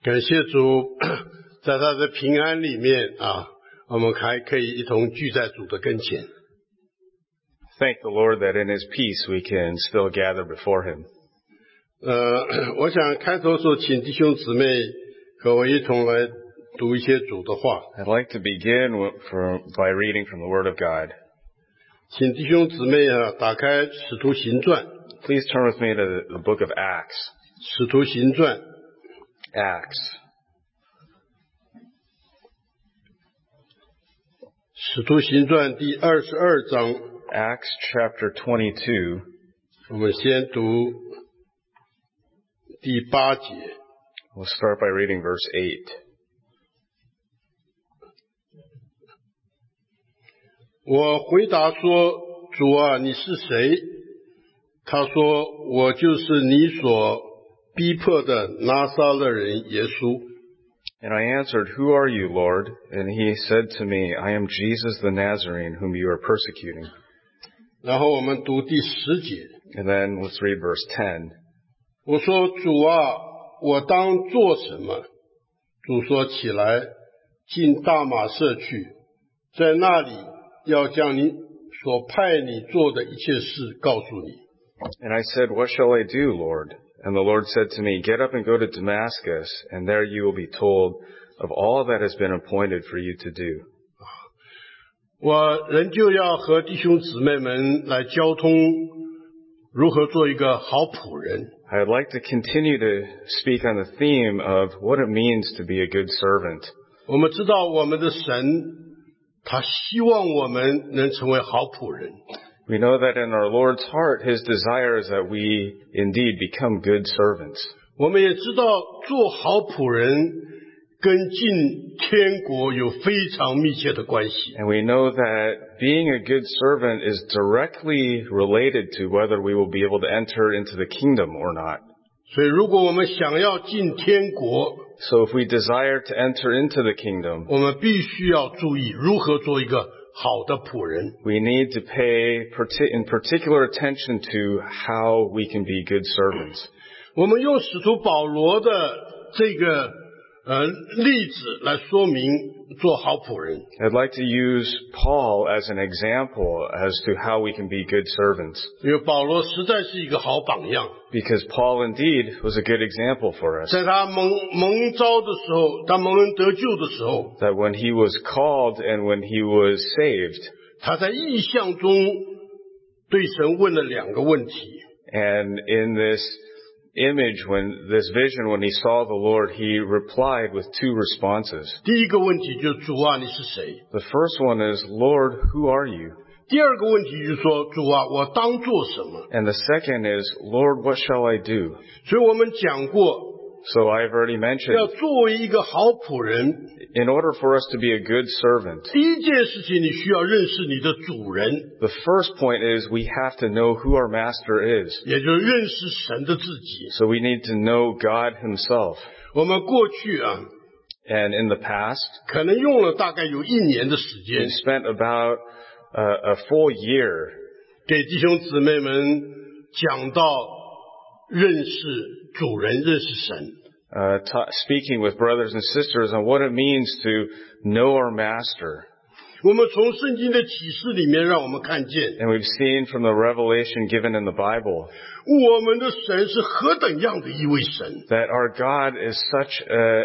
感谢主，在他的平安里面我们还可以一同聚在主的跟前。 Thank the Lord that in His peace we can still gather before Him. 我想开头的时候，请弟兄姊妹和我一同来读一些主的话。 I'd like to begin by reading from the Word of God. 请弟兄姊妹打开《使徒行传》。 Please turn with me to the book of Acts. 使徒行传 Acts. 使徒行传第22章。 Acts chapter 22. 我们先读第8节。 We'll start by reading verse 8. 我回答说：主啊，你是谁？他说：我就是你所逼迫的拿撒勒人耶稣。 And I answered, Who are you, Lord? And he said to me, I am Jesus the Nazarene, whom you are persecuting. 然后我们读第10节。 And then let's read verse 10. 我说：主啊，我当做什么？主说：起来，进大马色去，在那里要将你所派你做的一切事告诉你。 And I said, What shall I do, Lord? And the Lord said to me, Get up and go to Damascus, and there you will be told of all that has been appointed for you to do. 我仍旧要和弟兄姊妹们来交通如何做一个好仆人。 I'd like to continue to speak on the theme of what it means to be a good servant. 我们知道我们的神，他希望我们能成为好仆人。 We know that in our Lord's heart, His desire is that we indeed become good servants. 我们也知道做好仆人跟进天国有非常密切的关系。 And we know that being a good servant is directly related to whether we will be able to enter into the kingdom or not. 所以如果我们想要进天国， So if we desire to enter into the kingdom, 我们必须要注意如何做一个好的仆人。 we need to pay in particular attention to how we can be good servants. 我们用使徒保罗的这个例子来说明做好仆人。 I'd like to use Paul as an example as to how we can be good servants. 因为保罗实在是一个好榜样。 Because Paul indeed was a good example for us. 在他蒙召的时候，他蒙恩得救的时候， That when he was called and when he was saved, 他在异象中对神问了2个问题。 and in this image, this vision, when he saw the Lord, he replied with 2 responses. 第一个问题就是主啊，你是谁？ The first one is, Lord, who are you? 第二个问题就是说，主啊，我当做什么？ And the second is, Lord, what shall I do? 所以我们讲过， So I've already 要 mentioned, 作为一个好仆人， in order for us to be a good servant, 第一件事情你需要认识你的主人， the first point is we have to know who our master is. 也就是认识神的自己。 So we need to know God himself. 我们过去 And in the past, 可能用了大概有1年的时 we 间， spent about a full year 给弟兄姊妹们讲到认识主人，认识神。 speaking with brothers and sisters on what it means to know our master. 我们从圣经的启示里面让我们看见， And we've seen from the revelation given in the Bible 我们的神是何等样的一位神 that our God is such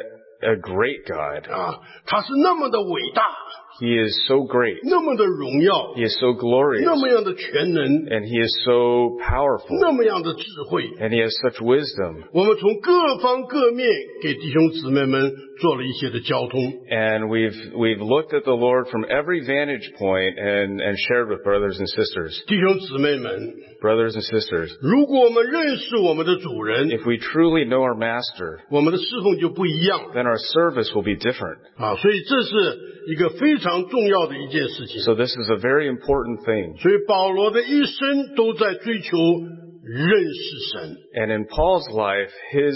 a great God. 他是那么的伟大， He is so great. 那么的荣耀， He is so glorious. 那么样的全能， And He is so powerful. 那么样的智慧。 And He has such wisdom. 我们从各方各面给弟兄姊妹们做了一些的交通。 And we've looked at the Lord from every vantage point and shared with brothers and sisters. 弟兄姊妹们， Brothers and sisters, 如果我们认识我们的主人， if we truly know our master, 我们的侍奉就不一样 then our service will be different. 所以这是一个非常重要的一件事情。 So this is a very important thing. 所以保罗的一生都在追求认识神。 And in Paul's life,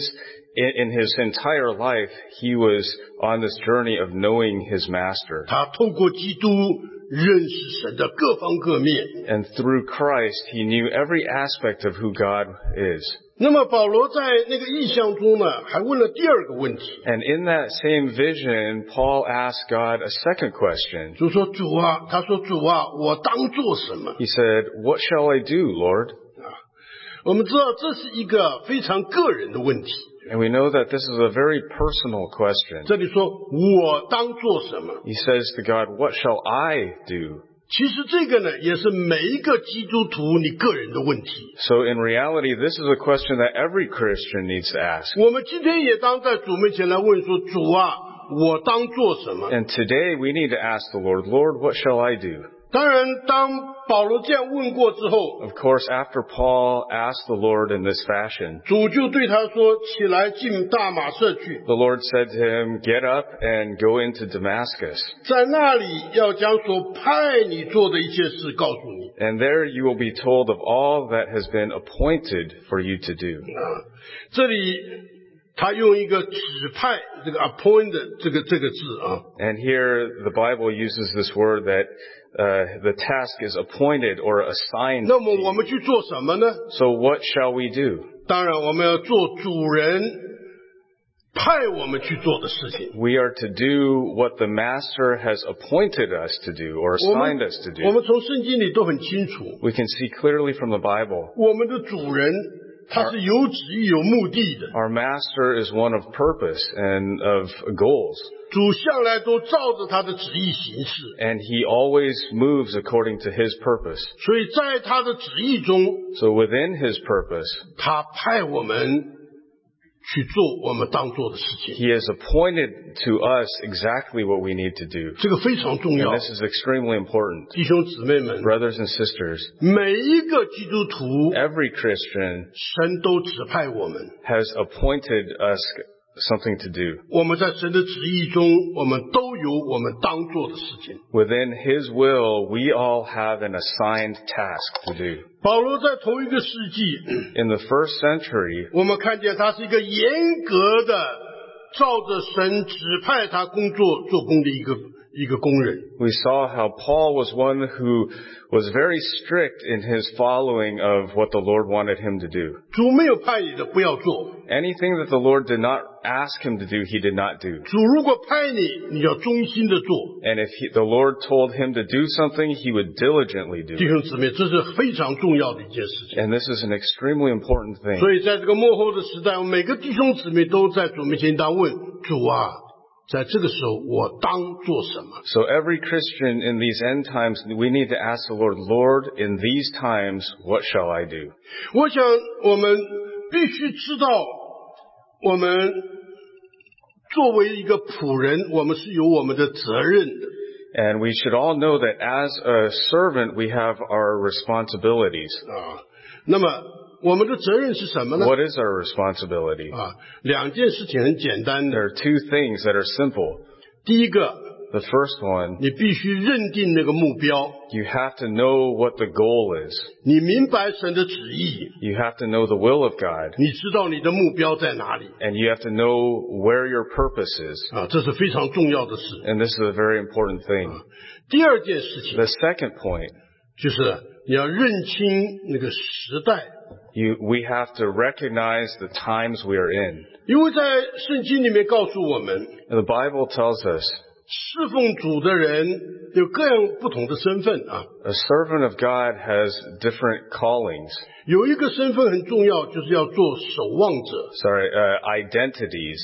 in his entire life, he was on this journey of knowing his master. 他透过基督认识神的各方各面。 And through Christ, he knew every aspect of who God is. 那么保罗在那个异象中呢，还问了第二个问题， And in that same vision, Paul asked God a second question. 就说主啊，他说主啊，我当做什么？ He said, "What shall I do, Lord?" 我们知道这是一个非常个人的问题。 And we know that this is a very personal question. 这里说我当做什么？ He says to God, "What shall I do?" 其实这个呢，也是每一个基督徒你个人的问题。 So in reality, this is a question that every Christian needs to ask. 我们今天也当在主面前来问说：主啊，我当做什么？ And today we need to ask the Lord, "Lord, what shall I do?" 当然，当保罗这样问过之后， Of course, after Paul asked the Lord in this fashion, 主就对他说：起来进大马色去， the Lord said to him, "Get up and go into Damascus. 在那里要将所派你做的一切事告诉你。 And there you will be told of all that has been appointed for you to do." 这里他用一个指派这个 appointed 这个字啊， And here the Bible uses this word that the task is appointed or assigned. 那么我们去做什么呢？ So what shall we do? 当然，我们要做主人派我们去做的事情。 We are to do what the Master has appointed us to do or 我 assigned us to 我 do. 们从圣经里都很清楚， We can see clearly from the Bible. 我们的主人他是有旨意、有目的的。 Our Master is one of purpose and of goals. 主向来都照着他的旨意行事， And He always moves according to His purpose. 所以在他的旨意中， So within His purpose, 他派我们去做我们当做的事情， He has appointed to us exactly what we need to do. 这个非常重 And 要。 this is extremely important. 弟兄姊妹们， Brothers and sisters, 每一个基督徒， every Christian 神都指派我们。 has appointed us something to do. 我们在神的旨意中，我们都有我们当做的事情。 Within His will, we all have an assigned task to do. 保罗在头一个世纪， In the first century, 我们看见他是一个严格的，照着神指派他工作做工的一个工人。 we saw how Paul was one who was very strict in his following of what the Lord wanted him to do. 主没有派你的，不要做； Anything that the Lord did not ask him to do, he did not do. 主如果派你，你要忠心的做。 And if the Lord told him to do something, he would diligently do 弟 it. 兄姊妹，这是非常重要的一件事情。 And this is an extremely important thing. 所以在这个末后的时代，每个弟兄姊妹都在主面前当问主啊，在这个时候我当做什么？ So every Christian in these end times, we need to ask the Lord, "Lord, in these times, what shall I do?" 我想我们必须知道，我们作为一个仆人，我们是有我们的责任的。 And we should all know that as a servant, we have our responsibilities. 那么我们的责任是什么呢？ What is our responsibility? 两件事情很简单 There 的。 are two things that are simple. 第一个， The first one, 你必须认定那个目标， you have to know what the goal is. 你明白神的旨意， You have to know the will of God. 你知道你的目标在哪里 And you have to know where your purpose is. 这是非常重要的事。 And this is a very important thing. 第二件事情 The second point, 就是你要认清那个时代， we have to recognize the times we are in. 因为在圣经里面告诉我们， And the Bible tells us 侍奉主的人有各样不同的身份啊。 a servant of God has different callings. 有一个身份很重要，就是要做守望者。 Identities.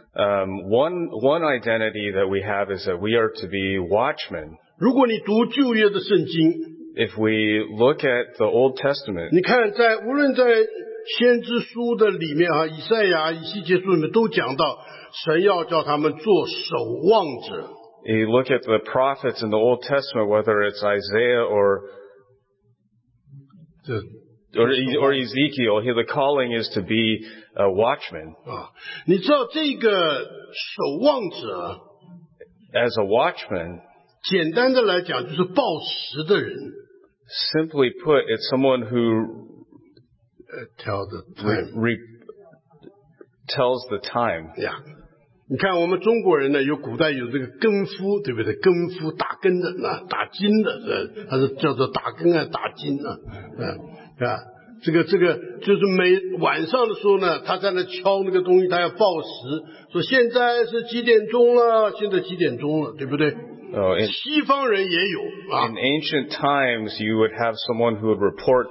One identity that we have is that we are to be watchmen. 如果你读旧约的圣经， If we look at the Old Testament, 你看无论在先知书的里面以赛亚、以西结书里面都讲到，神要叫他们做守望者。 you look at the prophets in the Old Testament, whether it's Isaiah or Ezekiel, the calling is to be a watchman. 你知道这个守望者， As a watchman, 简单的来讲就是报时的人。 simply put, it's someone who tell the time. tells the time. Yeah. 你看我们中国人呢，古代有这个根夫，对不对？根夫打根的，打金的，他是叫做打根啊，打金啊，这个就是每晚上的时候呢，他在那敲那个东西，他要报时，说现在是几点钟了，现在几点钟了，对不对？西方人也有啊。 In ancient times, you would have someone who would report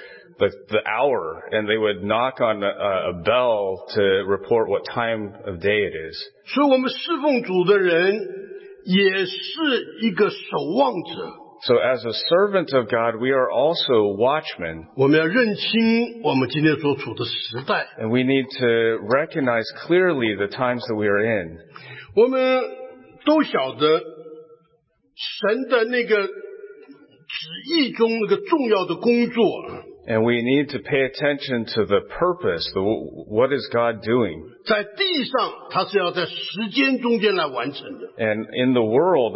the hour, and they would knock on a bell to report what time of day it is. 所以我们侍奉主的人也是一个守望者。 So as a servant of God, we are also watchmen. 我们要认清我们今天所处的时代。 And we need to recognize clearly the times that we are in. 我们都晓得神的那个旨意中那个重要的工作。 And we need to pay attention to the purpose, what is God doing? 在地上，他是要在时间中间来完成的。 And in the world,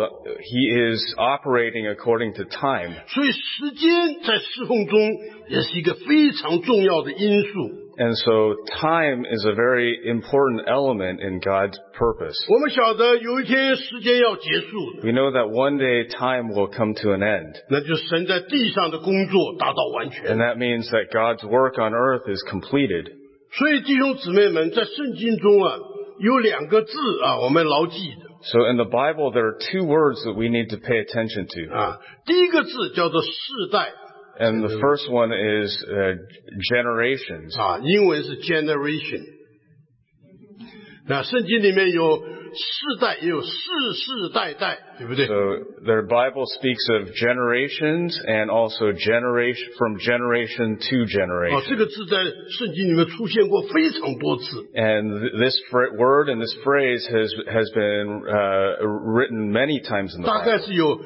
He is operating according to time. 所以时间在侍奉中也是一个非常重要的因素。 And so time is a very important element in God's purpose. 我们晓得有一天时间要结束的。 We know that one day time will come to an end. 那就是神在地上的工作达到完全。 And that means that God's work on earth is completed. 所以弟兄姊妹们，在圣经中有两个字我们牢记的。 So in the Bible, there are two words that we need to pay attention to. 第一个字叫做世代。 And the first one is generations. 英文是 generation。那圣经里面有世代，也有世世代代，对不对？ So the Bible speaks of generations and also from generation to generation. 这个字在圣经里面出现过非常多次。 And this word and this phrase has been written many times in the 大概 Bible. 是有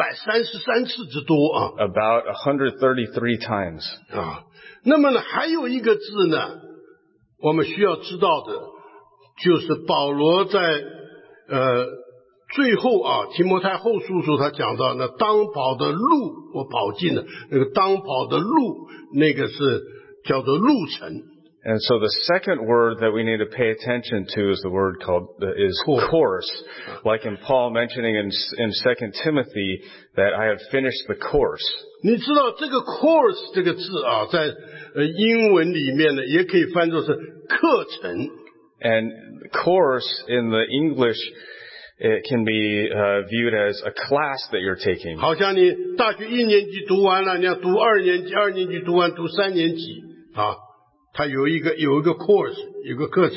133次之多 About 133 times. 那么呢，还有一个字呢，我们需要知道的，就是保罗在最后提摩太后书时候他讲到，那当跑的路我跑尽了，那个当跑的路，那个是叫做路程。 And so the second word that we need to pay attention to is the word course. Like in Paul mentioning in 2 Timothy that I have finished the course. 你知道这个 course 这个字在英文里面呢，也可以翻作是课程。 And course in the English, it can be viewed as a class that you're taking. 好像你大学1年级读完了，你要读2年级，2年级读完读3年级它有一个 course， 有个课程。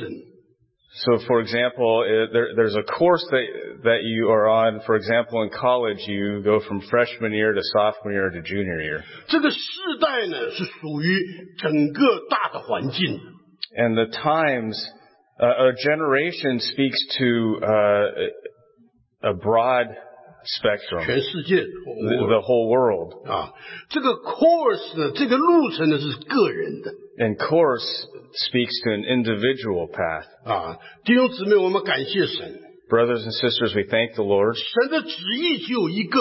So for example, there's a course that you are on. For example, in college, you go from freshman year to sophomore year to junior year. 这个世代呢，是属于整个大的环境。 And the times, a generation speaks to a broad spectrum. 全世界 The whole world. 这个 course 呢，这个路程呢是个人的。 And course speaks to an individual path. 弟兄姊妹，我们感谢神。 Brothers and sisters, we thank the Lord. 神的旨意只有一个。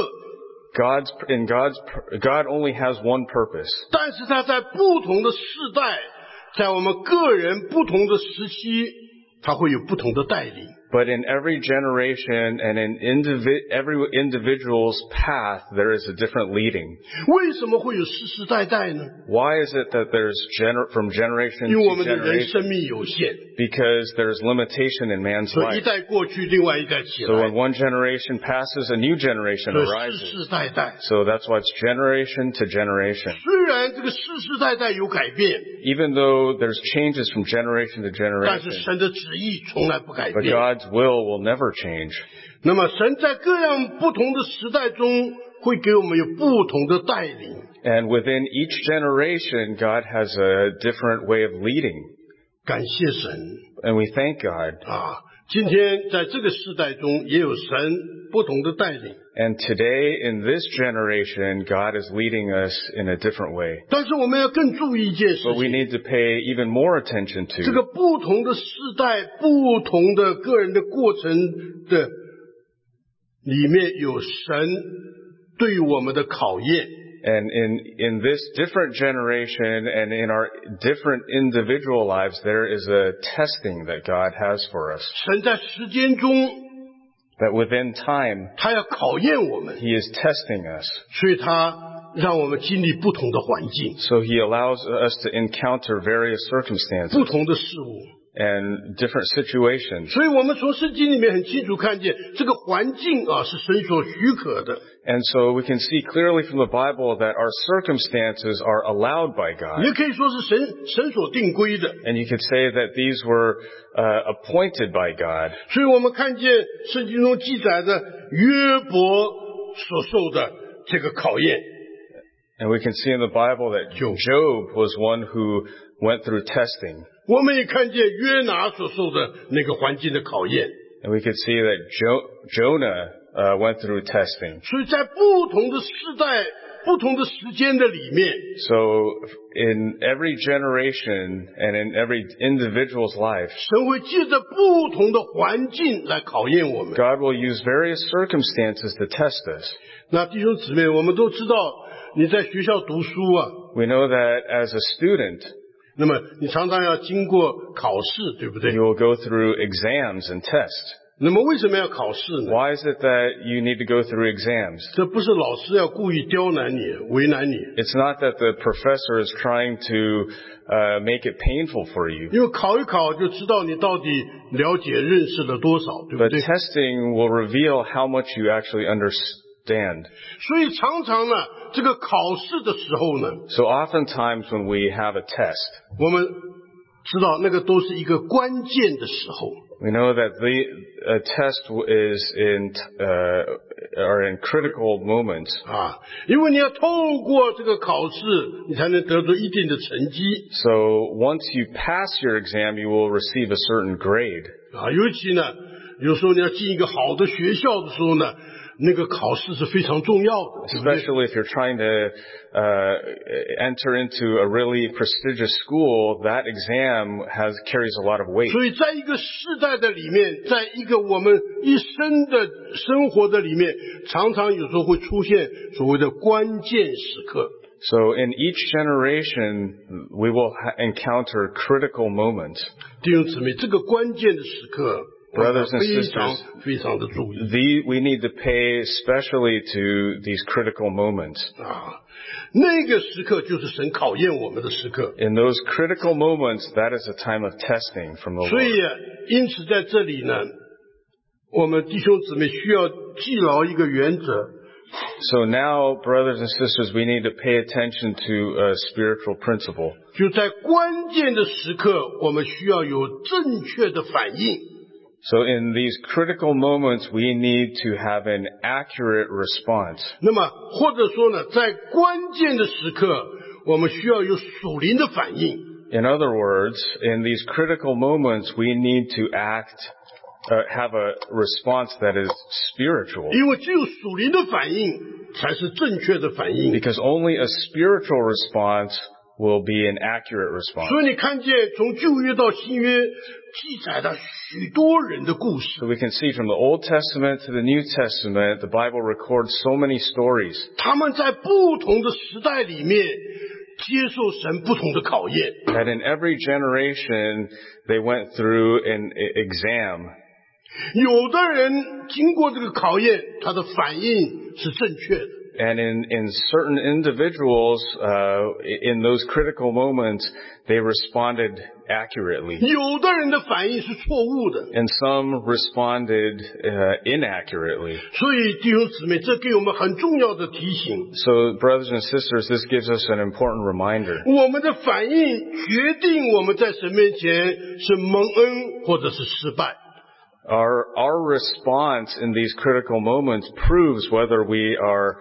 God only has one purpose. 但是他在不同的世代，在我们个人不同的时期，他会有不同的带领。 But in every generation and in every individual's path, there is a different leading. 为什么会有世世代代呢？ Why is it that there's from generation 因为我 to 们的人 generation? 生命有限， Because there's limitation in man's 所以一 life. 代过去，另外一代起 So 来 when，one generation passes, a new generation 所以世 arises. 世代代。 So that's why it's generation to generation. 虽然这个世世代代有改变， Even though there's changes from generation to 但是 generation, 神的旨意从来不改 but 变。 God's will never change. 那么神在各样不同的时代中，会给我们有不同的带领。 And within each generation, God has a different way of leading. 感谢神 And we thank God. 今天在这个时代中，也有神不同的带领。 And today, in this generation, God is leading us in a different way. 但是我们要更注意一件事 But we 情， need to pay even more attention 这个 to 不同的时代、不同的个人的过程的里面，有神对我们的考验， And in this different generation and in our different individual lives, there is a testing that God has for us. 神在时间中 That within time, 他要考验我们， He is testing us. 所以他让我们经历不同的环境， So He allows us to encounter various 不 circumstances 同的事物。 and different situations. 所以我们从圣经里面很清楚看见，这个环境是神所许可的。 And so we can see clearly from the Bible that our circumstances are allowed by God. 也可以说是神所定规的。 And you could say that these were appointed by God. 所以我们看见圣经中记载的约伯所受的这个考验， And we can see in the Bible that Job was one who went through testing. 我们也看见约拿所受的那个环境的考验。 And we could see that Jonah went through testing. 所以在不同的时代、不同的时间的里面， So in every generation and in every individual's life, 神会借着不同的环境来考验我们。 God will use various circumstances to test us. 那弟兄姊妹，我们都知道你在学校读书 We know that as a student, 那么你常常要经过考试，对不对？ you will go through exams and tests. 那么为什么要考试呢？ Why is it that you need to go through exams? 这不是老师要故意刁难你、为难你， It's not that the professor is trying to make it painful for you. 因为考一考就知道你到底了解认识了多少，对不 But 对？ testing will reveal how much you actually understand. 所以常常呢，这个考试的时候呢， So oftentimes when we have a test, 我们知道那个都是一个关键的时候。 we know that a test is are in critical moments. 因为你要透过这个考试，你才能得出一定的成绩。 So once you pass your exam, you will receive a certain grade. 尤其呢，有时候你要进一个好的学校的时候呢，那个考试是非常重要的，对不对？ Especially if you're trying to enter into a really prestigious school, that exam carries a lot of weight. 所以在一个世代的里面，在一个我们一生的生活的里面，常常有时候会出现所谓的关键时刻。 So in each generation, we will encounter critical moments. 弟兄姊妹，这个关键的时刻， Brothers and 非常 sisters, 非常的注意。 we need to pay especially to these critical moments. 那个时刻就是神考验我们的时刻。 In those critical moments, that is a time of testing from the 所以 Lord. 因此在这里呢，我们弟兄姊妹需要记牢一个原则。 So now, brothers and sisters, we need to pay attention to a spiritual principle. 就在关键的时刻，我们需要有正确的反应。 So in these critical moments, we need to have an accurate response. 那么或者说呢，在关键的时刻，我们需要有属灵的反应。 In other words, in these critical moments, we need to have a response that is spiritual. 因为只有属灵的反应才是正确的反应。 Because only a spiritual response will be an accurate response. 所以你看见从旧约到新约记载的许多人的故事， So we can see from the Old Testament to the New Testament, the Bible records so many stories. 他们在不同的时代里面接受神不同的考验。 That in every generation, they went through an exam. 有的人经过这个考验，他的反应是正确的。 And in certain individuals, in those critical moments, they responded accurately. 有的人的反应是错误的。 And some responded inaccurately. 所以弟兄姊妹，这给我们很重要的提醒。 So, brothers and sisters, this gives us an important reminder. 我们的反应决定我们在神面前是蒙恩或者是失败。 Our response in these critical moments proves whether we are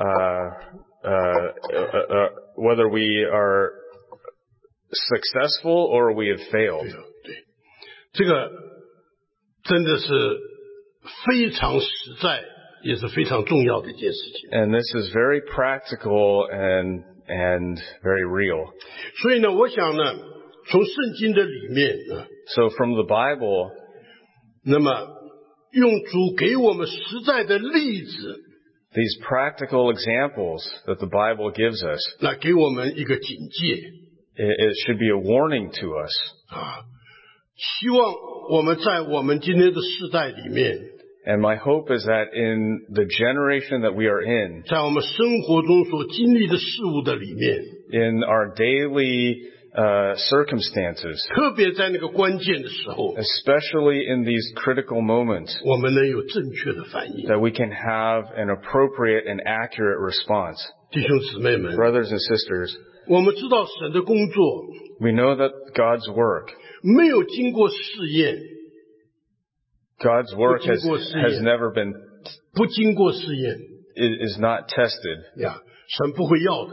successful or we have failed. 对，这个真的是非常实在，也是非常重要的一件事情。 And this is very practical and very real. 所以呢，我想呢，从圣经的里面呢， So from the Bible, 那么用主给我们实在的例子 These practical examples that the Bible gives us, 那给我们一个警戒 it should be a warning to us. 啊！希望我们在我们今天的世代里面， And my hope is that in the generation that we are in, 在我们生活中所经历的事物的里面， in our daily circumstances, 特别在那个关键的时候， especially in these critical moments, 我们能有正确的反应。 that we can have an appropriate and accurate response. 弟兄姊妹们， Brothers and sisters, 我们知道神的工作 we know that God's work 没有经过试验， God's work has 不经过试验。 never been, 不经过试验 is not tested. 呀，神不会要的。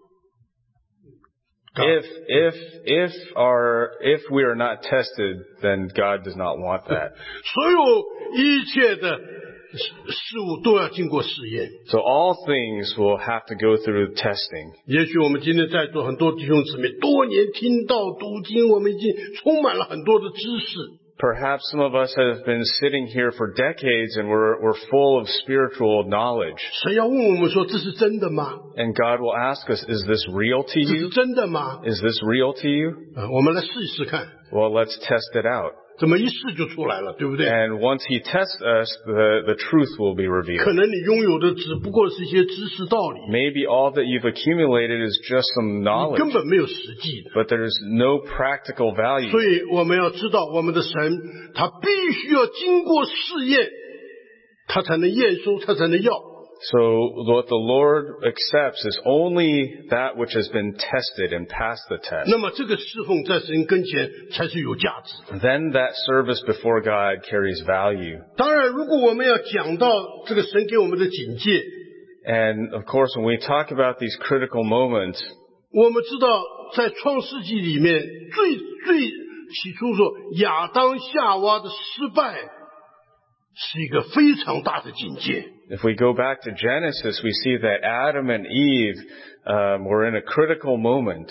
If we are not tested, then God does not want that. 所有一切的事物都要经过试验。 So all things will have to go through testing. 也许我们今天在座很多弟兄姊妹多年听到读经，我们已经充满了很多的知识。 Perhaps some of us have been sitting here for decades and we're full of spiritual knowledge. 神要问我们说：“这是真的吗？ And God will ask us, is this real to 这是 you? 真的吗 Is this real to you?？” 我们来试一试看， Well, let's test it out. 怎么一试就出来了，对不对？ And once He tests us, the truth will be 可 revealed. 能你拥有的只不过是一些知识道理， Maybe all that you've accumulated is just some 根 knowledge, 本没有实际的。 but there's no practical value. 所以我们要知道，我们的神他必须要经过试验，他才能验收，他才能要。 So what the Lord accepts is only that which has been tested and passed the test. 那么这个侍奉在神跟前才是有价值的。 Then that service before God carries value. 当然，如果我们要讲到这个神给我们的警戒， And of course, when we talk about these critical moments, 我们知道在创世纪里面最起初说亚当夏娃的失败是一个非常大的警戒。 if we go back to Genesis, we see that Adam and Eve were in a critical moment.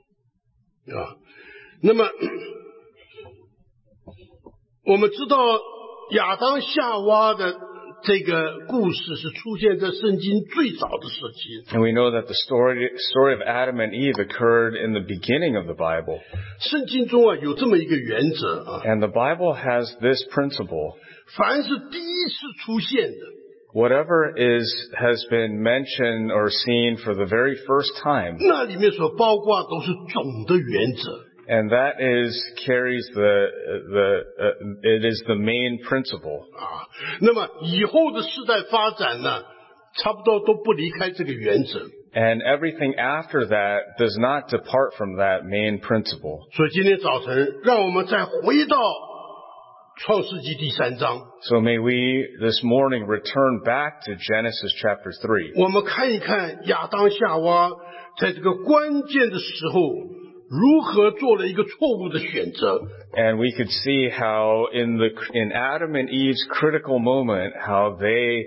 那么我们知道亚当夏娃的这个故事是出现在圣经最早的时期。 And we know that the story of Adam and Eve occurred in the beginning of the Bible. 圣经中有这么一个原则啊， And the Bible has this principle. 凡是第一次出现的， Whatever has been mentioned or seen for the very first time, 那里面所包括都是总的原则。 and that carries it is the main principle. 那么以后的世代发展呢，差不多都不离开这个原则。 And everything after that does not depart from that main principle. 所以今天早晨，让我们再回到创世纪第3章， So may we this morning return back to Genesis chapter 3. 我们看一看亚当夏娃在这个关键的时候如何做了一个错误的选择。 And we could see how in Adam and Eve's critical moment, how they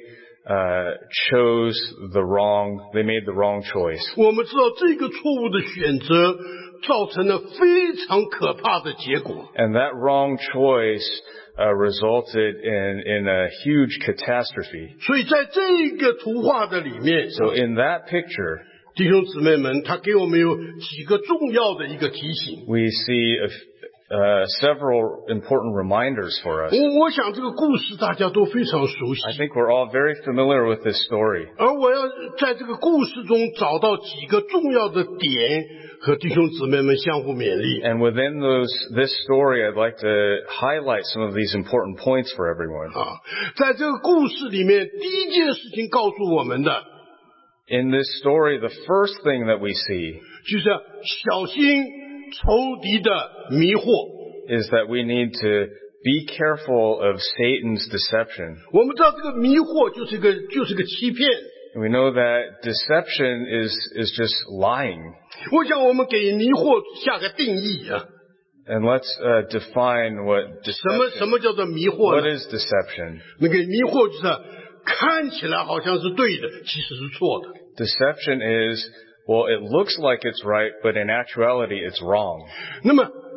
they made the wrong choice. 我们知道这个错误的选择造成了非常可怕的结果。 And that wrong choice resulted in a huge catastrophe. 所以在这个图画的里面， So in that picture, 弟兄姊妹们，他给我们有几个重要的一个提醒。 we see several important reminders for us. 我想这个故事大家都非常熟悉， I think we're all very familiar with this story. 而我要在这个故事中找到几个重要的点，和弟兄姊妹们相互勉励。 And within this story, I'd like to highlight some of these important points for everyone. 在这个故事里面，第一件事情告诉我们的， In this story, the first thing that we see 就是要小心仇敌的迷惑。 is that we need to be careful of Satan's deception. 我们知道这个迷惑就是个欺骗。 And we know that deception is just lying. 我想我们给迷惑下个定义啊， And let's define what 什么叫做迷惑 What 呢？ is deception? 那个迷惑就是看起来好像是对的，其实是错的。 Deception is, well, it looks like it's right, but in actuality it's wrong. 那么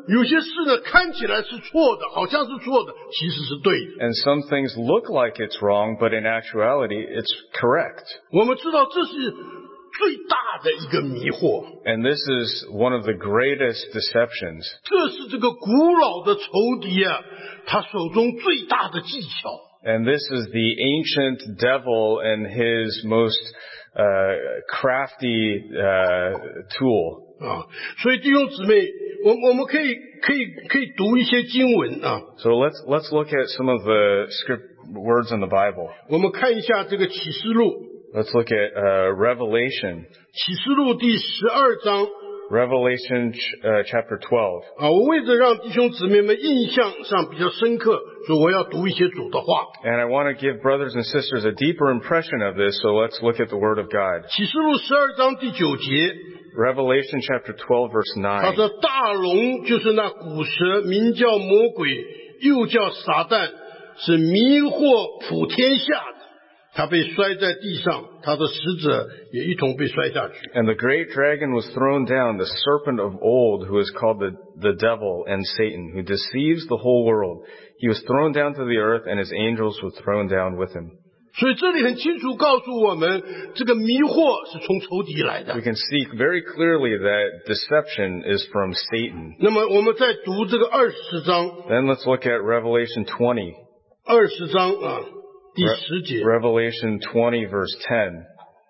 有些事呢看起来是错的，好像是错的，其实是对的。 And some things look like it's wrong, but in actuality, it's correct. 我们知道这是最大的一个迷惑， And this is one of the greatest deceptions. 这是这个古老的仇敌啊，他手中最大的技巧。 And this is the ancient devil and his most crafty tool. 所以弟兄姊妹，我们可以读一些经文啊。 So let's look at some of the script words in the Bible. 我们看一下这个启示录， Let's look at Revelation. 启示录第12章。 Revelation chapter 12. 我为着让弟兄姊妹们印象上比较深刻，所以我要读一些主的话。 And I want to give brothers and sisters a deeper impression of this, so let's look at the Word of God. 启示录12章第9节， Revelation chapter 12 verse 他 9. 说大龙就是那古蛇，名叫魔鬼，又叫撒旦，是迷惑普天下的。他被摔在地上，他的使者也一同被摔下去。 And the great dragon was thrown down, the serpent of old, who is called the devil and Satan, who deceives the whole world. He was thrown down to the earth, and his angels were thrown down with him. 所以这里很清楚告诉我们，这个迷惑是从仇敌来的 We。can see very clearly that deception is from Satan. 那么我们再读这个20章， Then let's look at Revelation 20. 20章第10节。 Revelation 20 verse 10.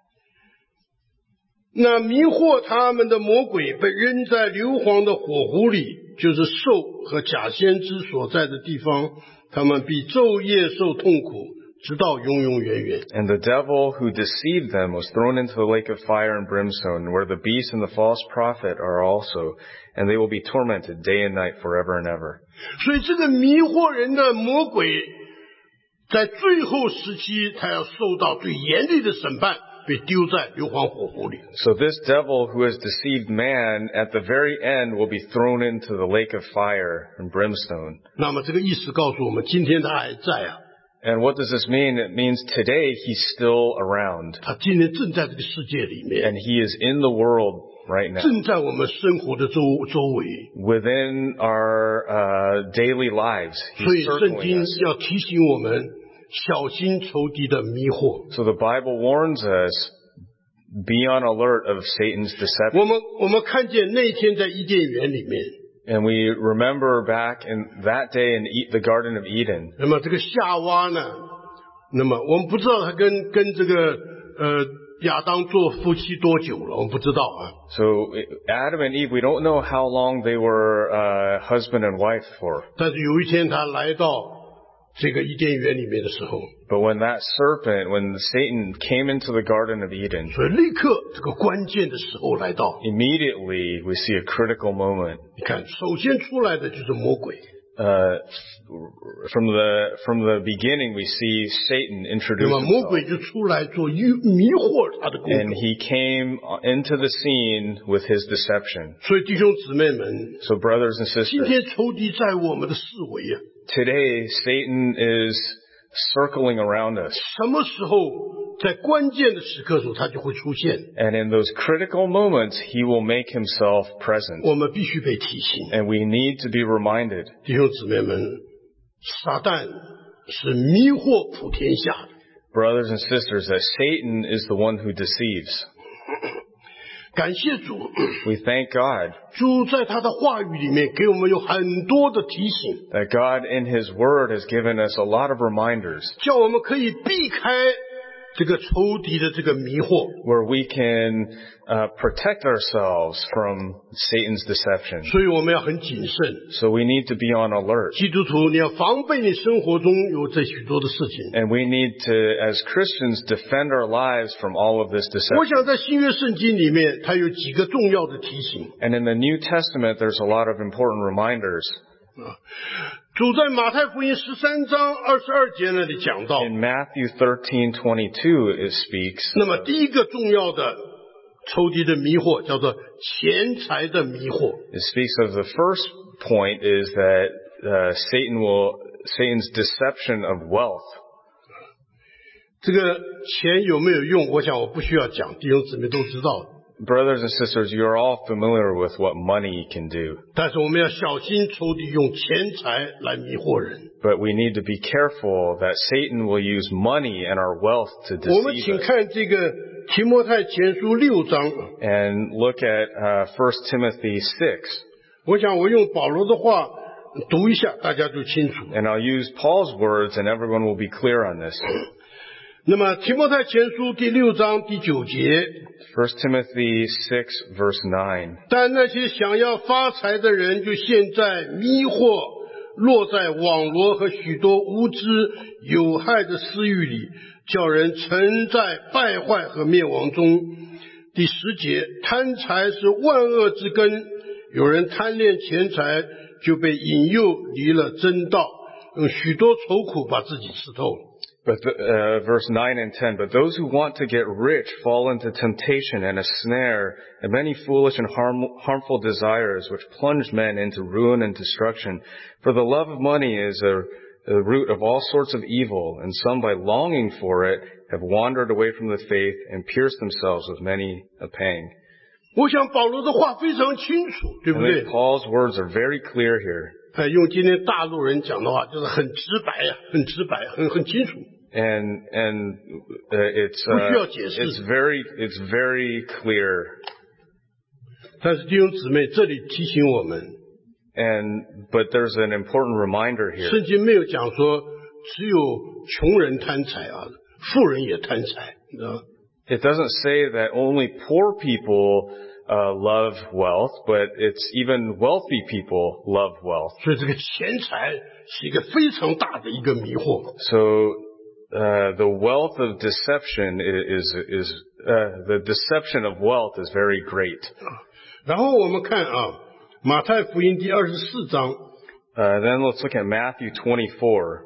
那迷惑他们的魔鬼被扔在硫磺的火湖里，就是兽和假先知所在的地方，他们必昼夜受痛苦，直到永永远远。 And the devil who deceived them was thrown into the lake of fire and brimstone, where the beast and the false prophet are also, and they will be tormented day and night forever and ever. 所以这个迷惑人的魔鬼，在最后时期，他要受到最严厉的审判，被丢在硫磺火湖里。 So this devil who has deceived man at the very end will be thrown into the lake of fire and brimstone. 那么这个意思告诉我们，今天他还在啊， And what does this mean? It means today he's still around. 他今天正在这个世界里面， And he is in the world right now. 正在我们生活的周围。 Within our daily lives, 所 he's 以圣 circling 经 us. 要提醒我们，小心仇敌的迷惑。 So the Bible warns us, be on alert of Satan's deception. 我们看见那天在伊甸园里面， And we remember back in that day in the Garden of Eden. 那么这个夏娃呢，那么我们不知道他跟这个亚当做夫妻多久了，我们不知道啊。 So Adam and Eve, we don't know how long they were husband and wife for. 但是有一天他来到这个伊甸园里面的时候， But when Satan came into the Garden of Eden, 所以立刻这个关键的时候来到。 immediately we see a critical moment. 你看，首先出来的就是魔鬼。 From the beginning, we see Satan 那 introduce 么魔 himself. 鬼就出来做迷惑他的工 And 作。 he came into the scene with his deception. 所以弟兄姊妹们， So brothers and 今 sisters, 天仇敌在我们的思维啊， today Satan is circling around us. 什么时候在关键的时刻时候他就会出现， And in those critical moments, he will make himself present. 我们必须被提醒。 And we need to be reminded, 弟兄姊妹们，撒旦是迷惑普天下的。 brothers and sisters, that Satan is the one who deceives. 感谢主， We thank God 主在他的话语里面给我们有很多的提醒， that God in his word has given us a lot of reminders 叫我们可以避开这个仇敌的这个迷惑。 where we can protect ourselves from Satan's deception. 所以我们要很谨慎。 So we need to be on alert. 基督徒，你要防备你生活中有这许多的事情。 And we need to, as Christians, defend our lives from all of this 我 deception. 想在新约圣经里面，它有几个重要的提醒。 And in the New Testament, there's a lot of important reminders. 主在马太福音13章22节那里讲到， In Matthew 13:22, it speaks, 那么第一个重要的仇敌的迷惑叫做钱财的迷惑。 it speaks of the first point is that Satan's deception of wealth. 这个钱有没有用？我想我不需要讲，弟兄姊妹都知道。 brothers and sisters, you're all familiar with what money can do. 但是我们要小心仇敌用钱财来迷惑人。 But we need to be careful that Satan will use money and our wealth to 我们 deceive 请 us. 看这个提摩太前书6章， And look at 1 Timothy 6. 我想我用保罗的话读一下，大家就清楚。 And I'll use Paul's words and everyone will be clear on this. 那么提摩太前书第6章第9节， 1 Timothy 6 verse 9. 但那些想要发财的人，就陷在迷惑，落在网罗和许多无知有害的私欲里，叫人沉在败坏和灭亡中。第10节，贪财是万恶之根，有人贪恋钱财，就被引诱离了真道，用许多愁苦把自己吃透。 But verse 9 and 10, but those who want to get rich fall into temptation and a snare and many foolish and harmful desires which plunge men into ruin and destruction. For the love of money is a root of all sorts of evil, and some by longing for it have wandered away from the faith and pierced themselves with many a pang. 我想保罗的话非常清楚，对不 I 对？ think Paul's words are very clear here. 用今天大陆人讲的话，就是很直白呀，很直白，很清楚。 And it's 不需要解释。 it's very clear. 但是弟兄姊妹，这里提醒我们， But there's an important reminder here. 圣经没有讲说只有穷人贪财啊，富人也贪财，你知道吗？ It doesn't say that only poor people love wealth, but it's even wealthy people love wealth. 所以这个钱财是一个非常大的一个迷惑。 So the wealth of deception is the deception of wealth is very great. 然后我们看啊，马太福音第24章， Then let's look at Matthew 24.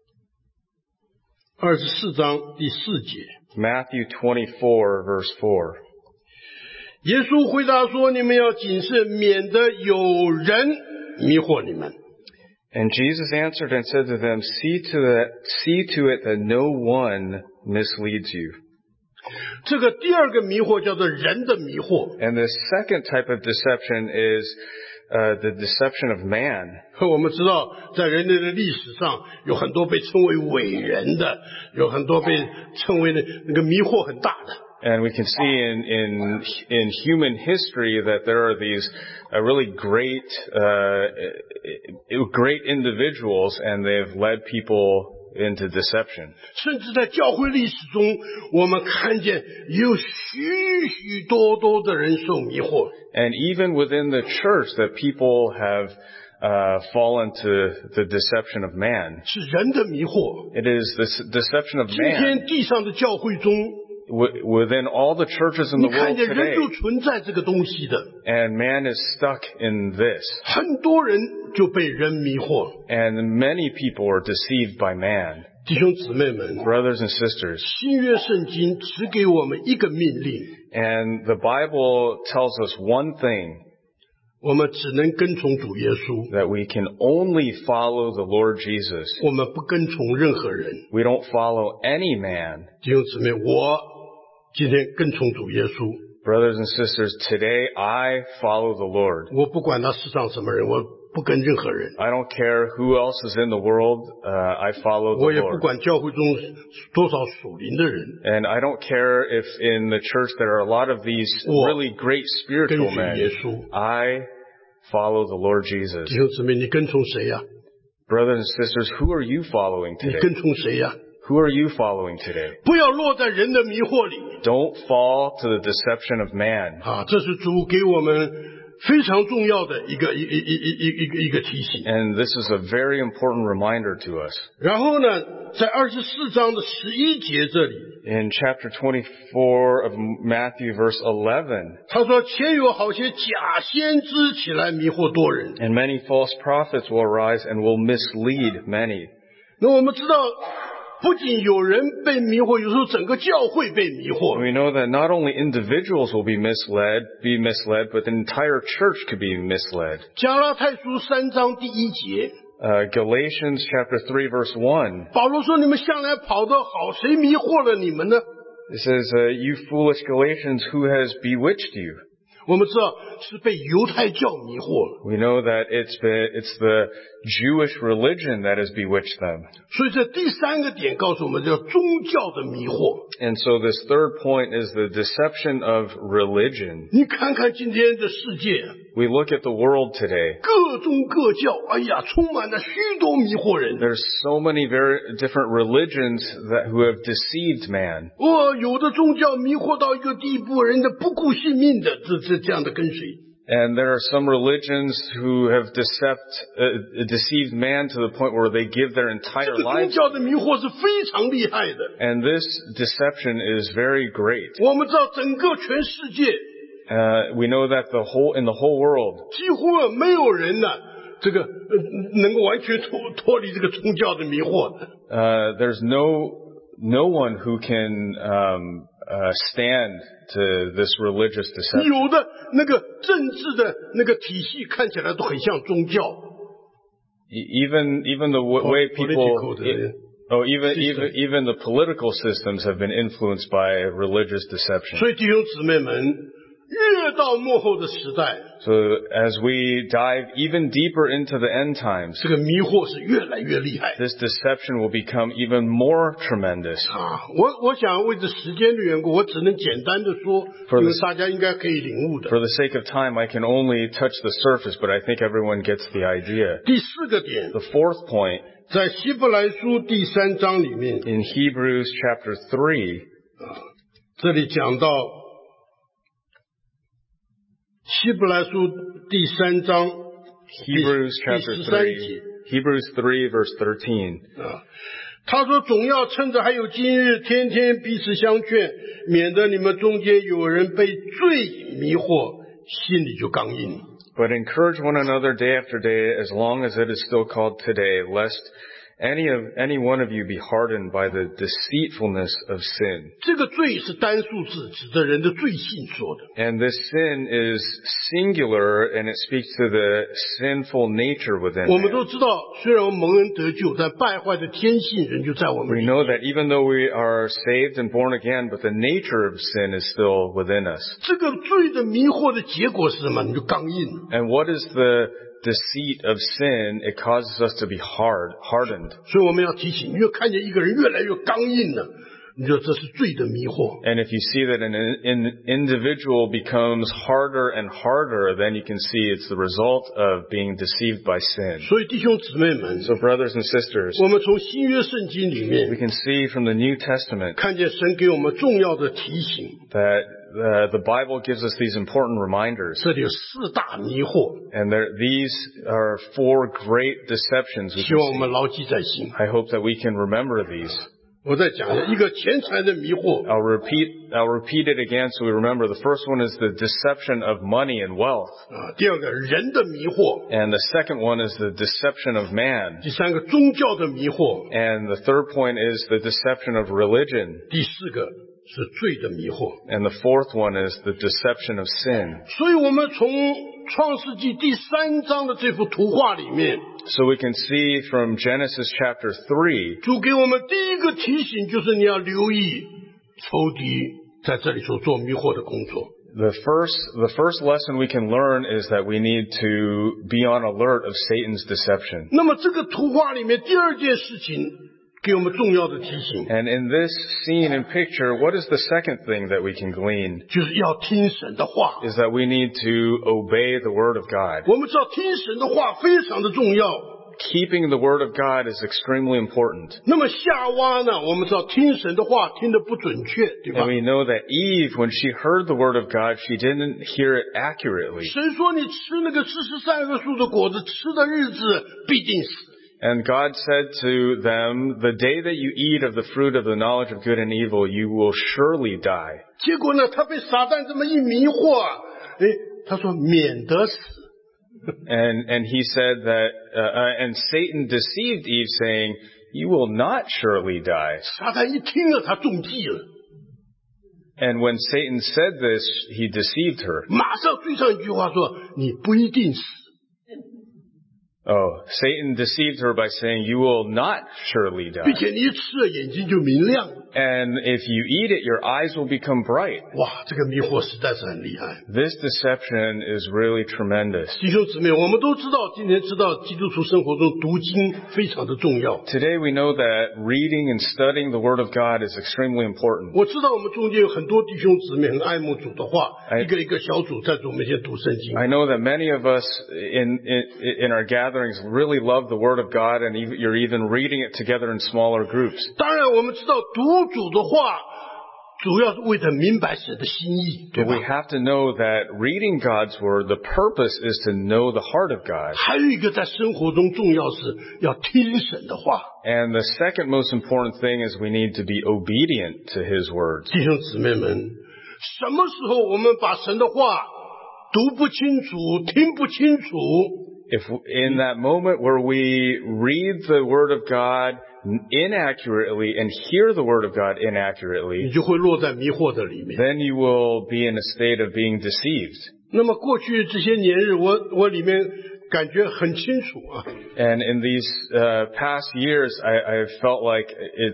24章第4节， Matthew 24 verse 4. 耶稣回答说：“你们要谨慎，免得有人迷惑你们。” And Jesus answered and said to them, See to it that no one misleads you. 这个第二个迷惑叫做人的迷惑。 And the second type of deception is the deception of man. 我们知道，在人类的历史上，有很多被称为伟人的，有很多被称为那个迷惑很大的。 And we can see in human history that there are these really great individuals, and they've led people into deception. 甚至在教会历史中，我们看见有许许多多的人受迷惑。 And even within the church, that people have fallen to the deception of man. 是人的迷惑。 It is this deception of 今天 man. 地上的教会中， Within all the churches in 你 the 看 world 见人 today, 就存在这个东西的， and man is stuck in this. 很多人就被人迷惑。 And many people are deceived by man. 弟兄姊妹们， Brothers and sisters, 新约圣经只给我们一个命令， and the Bible tells us one thing, 我们只能跟从主耶稣， that we can only follow the Lord Jesus. 我们不跟从任何人。 We don't follow any man. 弟兄姊妹，我今天跟从主耶稣， Brothers and sisters, today I follow the Lord. 我不管他世上什么人，我不跟任何人， I don't care who else is in the world, I follow 我 the 也不 Lord. 管教会中多少属灵的人， And I don't care if in the church there are a lot of these really great 跟 spiritual 随耶 men. 稣。 I follow the Lord Jesus. 弟兄姊妹，你跟从谁呀？ Brothers and sisters, who are you following 你 today? 跟从谁呀？ Who are you following today? 不要落在人的迷惑里 Don't fall to the deception of man. 啊！这是主给我们非常重要的一个提醒。 And this is a very important reminder to us. 然后呢，在24章的11节这里， In chapter 24 of Matthew, verse 11, 他说：“且有好些假先知起来迷惑多人。 and many false prophets will arise and will mislead many. ” 那我们知道，不仅有人被迷惑，有时候整个教会被迷惑。 We know that not only individuals will be misled, but the entire church could be misled. 加拉太书3章第1节， Galatians chapter 3 verse 1, 保罗说：“你们向来跑得好，谁迷惑了你们呢？” It says, you foolish Galatians, who has bewitched you? 我们知道是被犹太教迷惑了， We know that it's the Jewish religion that has bewitched them. 所以这第三个点告诉我们叫宗教的迷惑。 And so this third point is the deception of religion. 你看看今天的世界， We look at the world today. 各宗各教，哎呀，充满了许多迷惑人。 There's so many very different religions who have deceived man. 有的宗教迷惑到一个地步，人家不顾性命的这样的跟随。 And there are some religions who have deceived man to the point where they give their 这 entire 个宗 lives. 教的迷惑是非常厉害的。 And this deception is very great. 我们知道整个全世界 We know that in the whole world, 几乎没有人呢，能够完全脱离这个宗教的迷惑的。 there's no one who can stand to this religious deception. 有的那个政治的那个体系看起来都很像宗教。 Even the way Political, people, even the political systems have been influenced by religious deception. 所以弟兄姊妹们，越到末后的时代， So as we dive even deeper into the end times, 这个迷惑是越来越厉害。 this deception will become even more tremendous. 我想为着时间的缘故，我只能简单的说，因为大家应该可以领悟的。 For the sake of time, I can only touch the surface, but I think everyone gets the idea. 第四个点， The fourth point, 在希伯来书第3章里面， in Hebrews chapter 3, 这里讲到希伯来书第3章 Hebrews chapter 第13 3, 节 Hebrews 3 verse 13. 他说总要趁着还有今日，天天彼此相劝，免得你们中间有人被罪迷惑，心里就刚硬。 But encourage one another day after day, as long as it is still called today, lest any one of you be hardened by the deceitfulness of sin. 这个罪是单数字，指着人的罪性说的。 And this sin is singular, and it speaks to the sinful nature within 我们都 man. 知道，虽然我们蒙恩得救，但败坏的天性仍旧在我们 We 里 know 面。 that even though we are saved and born again, but the nature of sin is still within us. 这个罪的迷惑的结果是什么？你就刚硬。 And what is the deceit of sin? It causes us to be hardened. 所以我们要提醒，越看见一个人越来越刚硬了，你就这是罪的迷惑。 And if you see that an individual becomes harder and harder, then you can see it's the result of being deceived by sin. 所以弟兄姊妹们， So brothers and sisters, 我们从新约圣经里 we 面 can see from the New Testament 看见神给我们重要的提醒， that the Bible gives us these important reminders. 这里有4大迷惑， And these are 4 great deceptions we 希望我 can 们 see. 牢记在心。 I hope that we can remember these. 我再讲一个钱财的迷惑， I'll repeat it again so we remember. The first one is the deception of money and wealth. 第二个人的迷惑， And the second one is the deception of man. 第三个宗教的迷惑， And the third point is the deception of religion. 第4个是罪的迷惑。 And the fourth one is the deception of sin. 所以我们从创世纪第3章的这幅图画里面， So we can see from Genesis chapter 3, 主给我们第一个提醒就是你要留意仇敌在这里所做迷惑的工作。 the first lesson we can learn is that we need to be on alert of Satan's deception. 那么这个图画里面第二件事情给我们重要的提醒， And in this scene and picture, what is the second thing that we can glean? 就是要听神的话。 Is that we need to obey the Word of God. 我们知道听神的话非常的重要。 Keeping the Word of God is extremely important. 那么夏娃呢？我们知道听神的话听得不准确，对吧 And？we know that Eve, when she heard the Word of God, she didn't hear it accurately. 神说你吃那个知识善恶树的果子，吃的日子必定死。 And God said to them, the day that you eat of the fruit of the knowledge of good and evil, you will surely die. 结果呢，他被撒旦这么一迷惑，他说免得死。 And he said that, and Satan deceived Eve saying, you will not surely die. 撒旦一听了，他中计了， And when Satan said this, he deceived her. 马上追上一句话说：“你不一定死。 Oh, Satan deceived her by saying, you will not surely 并 die. 且你一吃了眼睛就明亮。 And if you eat it, your eyes will become bright. 哇，这个迷惑实在是很厉害。 This deception is really tremendous. 弟兄姊妹，我们都知道，今天知道基督徒生活中读经非常的重要。 Today we know that reading and studying the Word of God is extremely important. 我知道我们中间有很多弟兄姊妹很爱慕主的话， I- 一个一个小组在主面前读圣经。 I know that many of us in our gatherings really love the Word of God, and you're even reading it together in smaller groups. 当然，我们知道读主的话，主要是为了明白神的心意，对 But 吧？ we have to know that reading God's Word, the purpose is to know the heart of God. 还有一个在生活中重要是要听神的话。 And the second most important thing is we need to be obedient to His words. 弟兄姊妹们，什么时候我们把神的话读不清楚、听不清楚， If in that moment where we read the Word of God inaccurately and hear the Word of God 你 inaccurately, 就会落在迷惑的里面。 then you will be in a state of being deceived. 那么过去这些年日，我里面感觉很清楚啊。 And in these past years, I felt like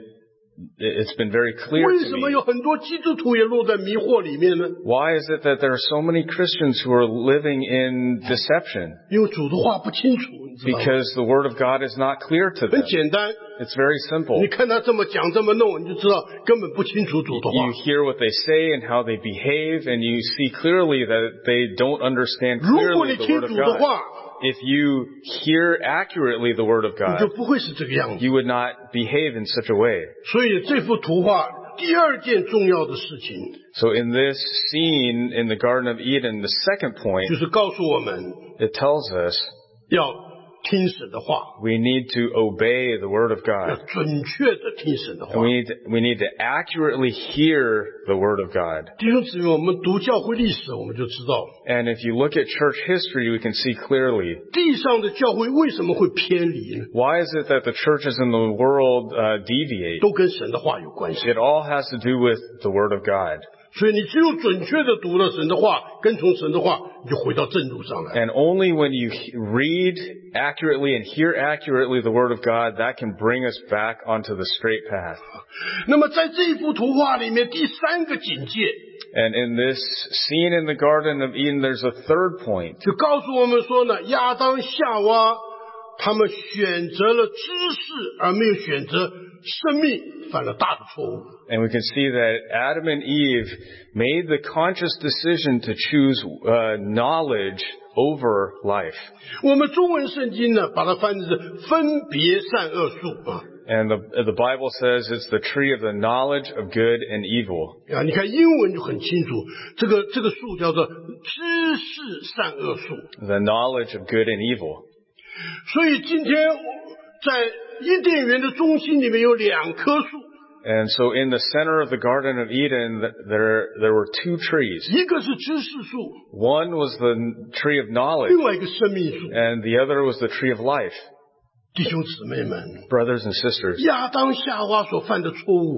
it's been very clear 为 to 什么 me. 有很多基督徒也落在迷惑里面呢？ Why is it that there are so many Christians who are living in deception? 因为主的话不清楚，你知道吗？ Because the Word of God is not clear to 很 them. 简单， It's very simple. 你看他这么讲这么弄，你就知道根本不清楚主的 You 话。 hear what they say and how they behave, and you see clearly that they don't understand 如果 clearly 你 the 听 Word of 主的 God. 话， If you hear accurately the Word of 你就 God, 不会是这个样子。 you would not behave in such a way. 所以这幅图画第二件重要的事情， So in this scene in the Garden of Eden, the second 就 point, 是告诉我们 it tells us 要听神的话， we need to obey the Word of 要 God. 准确的听神的 And 话。 we need to accurately hear the Word of God. 弟兄姊妹，我们读教会历史，我们就知道 And if you look at church history, we can see clearly 地上的教会为什么会偏离呢？ why is it that the churches in the world deviate. 都跟神的话有关系。 It all has to do with the Word of God. 所以你只有准确的读了神的话，跟从神的话，你就回到正路上来。 And only when you read accurately and hear accurately the Word of God, that can bring us back onto the straight path. 那么在这一幅图画里面，第三个警戒 And in this scene in the Garden of Eden, there's a third point. 就告诉我们说呢，亚当夏娃他们选择了知识而没有选择生命，犯了大的错误。 And we can see that Adam and Eve made the conscious decision to choose knowledge over life. 我们中文圣经呢，把它翻译是分别善恶树啊。 And the Bible says it's the tree of the knowledge of good and evil. 啊，你看英文就很清楚，这个树叫做知识善恶树。 The knowledge of good and evil. 所以今天在伊甸园的中心里面有两棵树， And so in the center of the Garden of Eden, there were two trees. 一个是知识树， One was the tree of knowledge, 另外一个生命树。 and the other was the tree of life. 弟兄姊妹们， Brothers and sisters, 亚当夏娃所犯的错误，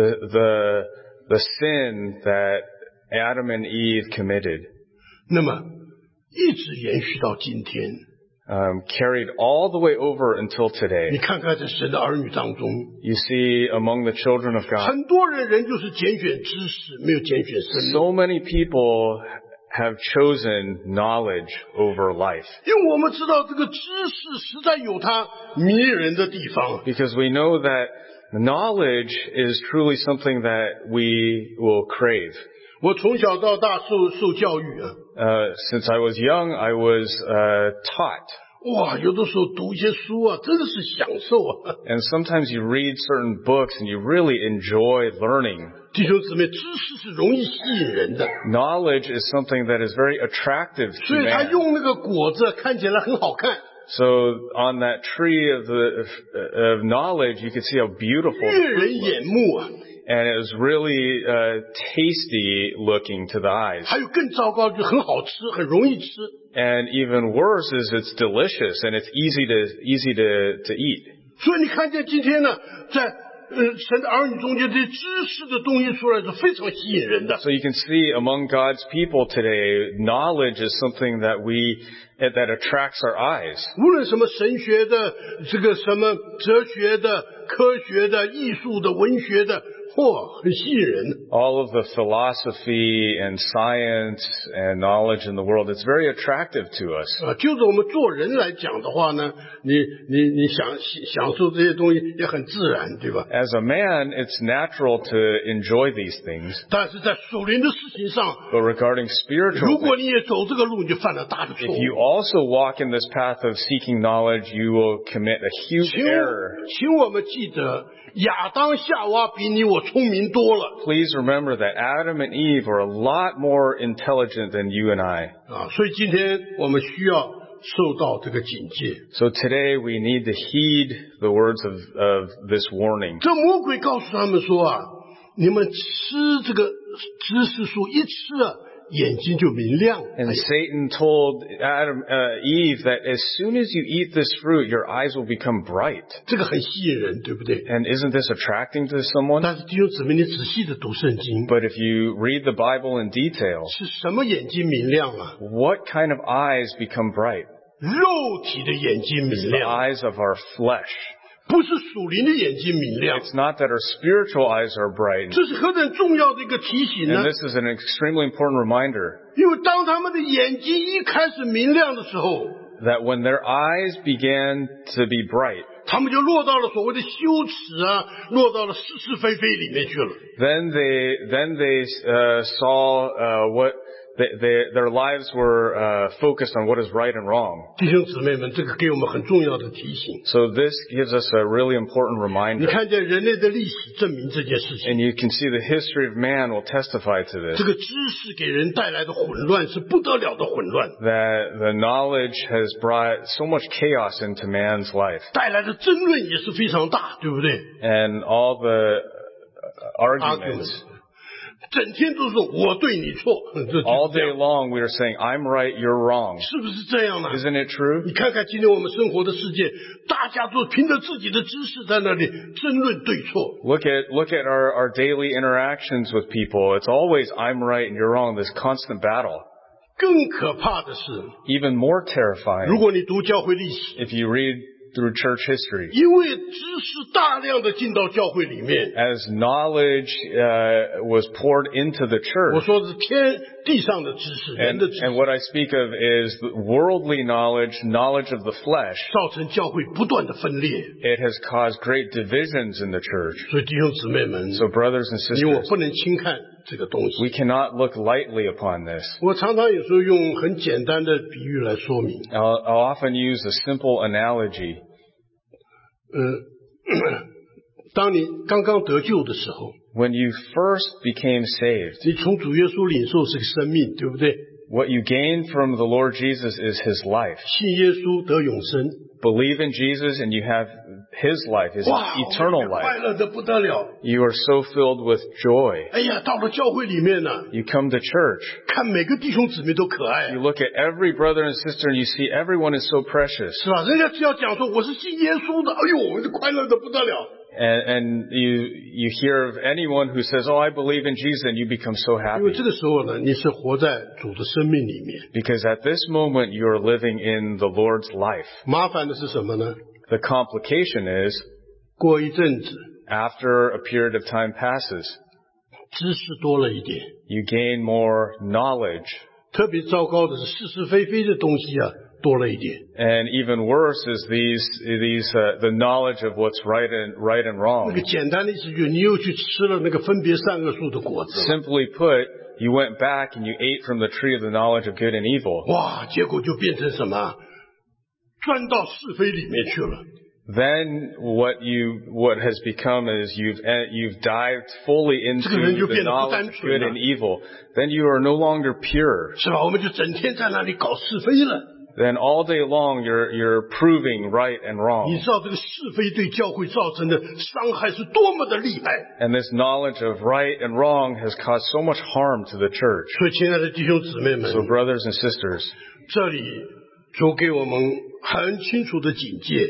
the sin that Adam and Eve committed 那么一直延续到今天。 carried all the way over until 你 today. 看看在神的儿女当中， You see among the children of God, 很多人就是拣选知识，没有拣选生命。 so many people have chosen knowledge over life. 因为我们知道这个知识实在有它迷人的地方。 Because we know that knowledge is truly something that we will crave. 我从小到大受教育啊， Since I was young, I was taught. 哇，有的时候读一些书啊，真的是享受啊。 And sometimes you read certain books and you really enjoy learning. 弟兄姊妹，知识是容易吸引人的， Knowledge is something that is very attractive to 所以他 man. 用那个果子看起来很好看， So on that tree of knowledge, you can see how beautiful 悦 the 人 fruit was. 眼目啊。 And it was really tasty looking to the eyes. 还有更糟糕，就很好吃，很容易吃。 And even worse is it's delicious and it's easy to eat. 所以你看见今天呢，在神的儿女中间，这些知识的东西出来是非常吸引人的。 So you can see among God's people today, knowledge is something that attracts our eyes. 无论什么神学的、这个什么哲学的、科学的、艺术的、文学的，很吸引人。 All of the philosophy and science and knowledge in the world, it's very attractive to us. 就是我们做人来讲的话呢，你享受这些东西也很自然，对吧？ As a man, it's natural to enjoy these things. 但是在属灵的事情上， But regarding spiritual 如果 things, 你也走这个路，你就犯了大的错 if 误。 you also walk in this path of seeking knowledge, you will commit a huge error. 请我们记得，亚当夏娃比你我聪明多了 Please remember that Adam and Eve are a lot more intelligent than you and I. 所以今天我们需要受到这个警戒。 So today we need to heed the words of this warning. 这魔鬼告诉他们说你们吃这个知识树一吃眼睛就明亮。 And Satan told Eve that as soon as you eat this fruit, your eyes will become bright. 这个很吸引人，对不对？ And isn't this attracting to someone? 但是弟兄姊妹，你仔细的读圣经， But if you read the Bible in detail, 是什么眼睛明亮 what kind of eyes become bright? 肉体的眼睛 It's 明 the 亮， eyes of our flesh. 不是属灵的眼睛明亮。 It's not that our spiritual eyes are bright. 这是何等重要的一个提醒呢 And？ this is an extremely important reminder 因为当他们的眼睛一开始明亮的时候， that when their eyes began to be bright, 他们就落到了所谓的羞耻落到了是是非非里面去了。 then they saw what their lives were focused on what is right and wrong. 弟兄姊妹们，这个给我们很重要的提醒。 So this gives us a really important 你 reminder. 看见人类的历史证明这件事情， And you can see the history of man will testify to this. 这个知识给人带来的混乱是不得了的混乱， That the knowledge has brought so much chaos into man's life. 带来的争论也是非常大，对不对 And all the arguments. 整天都说我对你错，这 All day long we are saying, I'm right, you're wrong. 是不是这样呢？ Isn't it true? 你看看今天我们生活的世界，大家都凭着自己的知识在那里争论对错。 Look at our daily interactions with people. It's always, I'm right and you're wrong, this constant battle. 更可怕的是， Even more 如 terrifying 果你读教会历史， if you read through church history. 因为知识大量的进到教会里面， As knowledge was poured into the 我 church, 说的是天地上的知识，人 and 的知识， what I speak of is the worldly knowledge, knowledge of the flesh. 造成教会不断的分裂。 It has caused great divisions in the church. 所以弟兄姊妹们， So brothers and 你我 sisters, 不能轻看这个东 we 西。 cannot look lightly upon this. 我常常有时候用很简单的比喻来说明。 I'll often use a simple analogy. 当你刚刚得救的时候， When you first became saved, 你从主耶稣领受是个生命，对不对？ what you gain from the Lord Jesus is His life. 信耶稣得永生， Believe in Jesus and you have His life, His 哇， eternal 我们快 life. 乐的不得了。 You are so filled with joy. 哎呀，到了教会里面呢， You come to church. 看每个弟兄姊妹都可爱 You look at every brother and sister and you see everyone is so precious. 是吧？人家只要讲说我是信耶稣的，哎呦，我们就快乐的不得了。 And you hear of anyone who says, oh, I believe in Jesus, and you become so 因为 happy. 这个时候呢，你是活在主的生命里面。 Because at this moment you are living in the Lord's life. 麻烦的是什么呢？ The complication is, 过一阵子， after a period of time passes, 知识多了一点， you gain more knowledge. 特别糟糕的是是是非非的东西多了一点。 And even worse is the knowledge of what's right and 那 wrong. 个简单的意思就是你又去吃了那个分别善恶树的果子了， Simply put, you went back and you ate from the tree of the knowledge of good and evil. 哇，结果就变成什么？钻到是非里面去了。 Then what has become is you've dived fully into 这个人就 the 变得不 knowledge 单 of 纯 good 了。 and evil. Then you are no longer pure. 是吧？我们就整天在那里搞是非了。 Then all day long you're proving right and 你 wrong. 知道这个是非对教会造成的伤害是多么的厉害。 And this knowledge of right and wrong has caused so much harm to the church. 所以，亲爱的弟兄姊妹们， So brothers and sisters, 这里主给我们很清楚的警戒，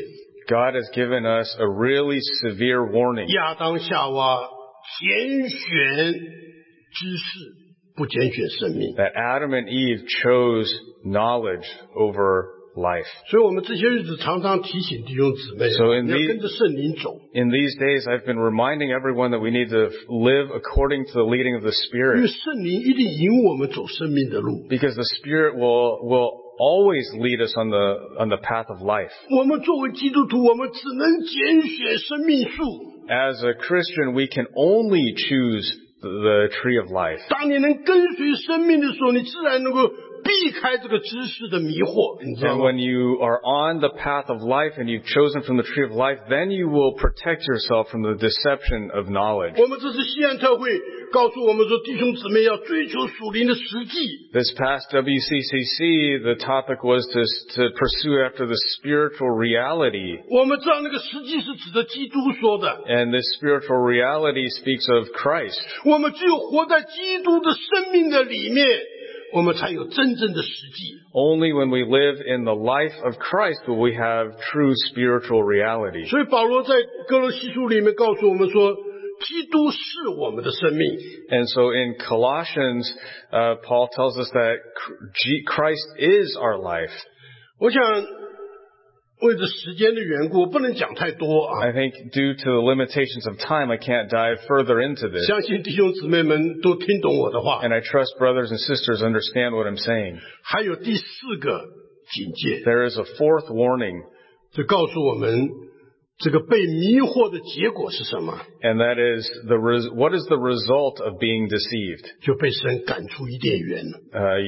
God has given us a really severe warning 亚当夏娃拣选知识，不拣选生命。 that Adam and Eve chose knowledge over life. 所以我们这些日子常常提醒弟兄姊妹， So in 你要跟着圣灵走， In these days, I've been reminding everyone that we need to live according to the leading of the 因为 Spirit, 圣灵一定引我们走生命的路。 because the Spirit will always lead us on the path of life. 我们作为基督徒，我们只能拣选生命树。 As a Christian, we can only choose the tree of life. 当你能跟随生命的时候，你自然能够避开这个知识的迷惑，你知道 And 吗？ when you are on the path of life and you've chosen from the tree of life, then you will protect yourself from the deception of knowledge. 我们这次西安特会告诉我们说，弟兄姊妹要追求属灵的实际。 This past WCCC, the topic was to pursue after the spiritual reality. 我们知道那个实际是指的基督说的， And this spiritual reality speaks of Christ. 我们只有活在基督的生命的里面，我们才有真正的实际。 Only when we live in the life of Christ will we have true spiritual reality. 所以保罗在哥罗西书里面告诉我们说，基督是我们的生命。 And so in Colossians, Paul tells us that Christ is our life. 我想为着时间的缘故，不能讲太多啊。 I think due to the limitations of time, I can't dive further into this. 相信弟兄姊妹们都听懂我的话。 And I trust brothers and sisters understand what I'm saying. 还有第四个警戒， There is a fourth warning, 这告诉我们这个被迷惑的结果是什么？ and that is what is the result of being deceived? 就被神赶出伊甸园了。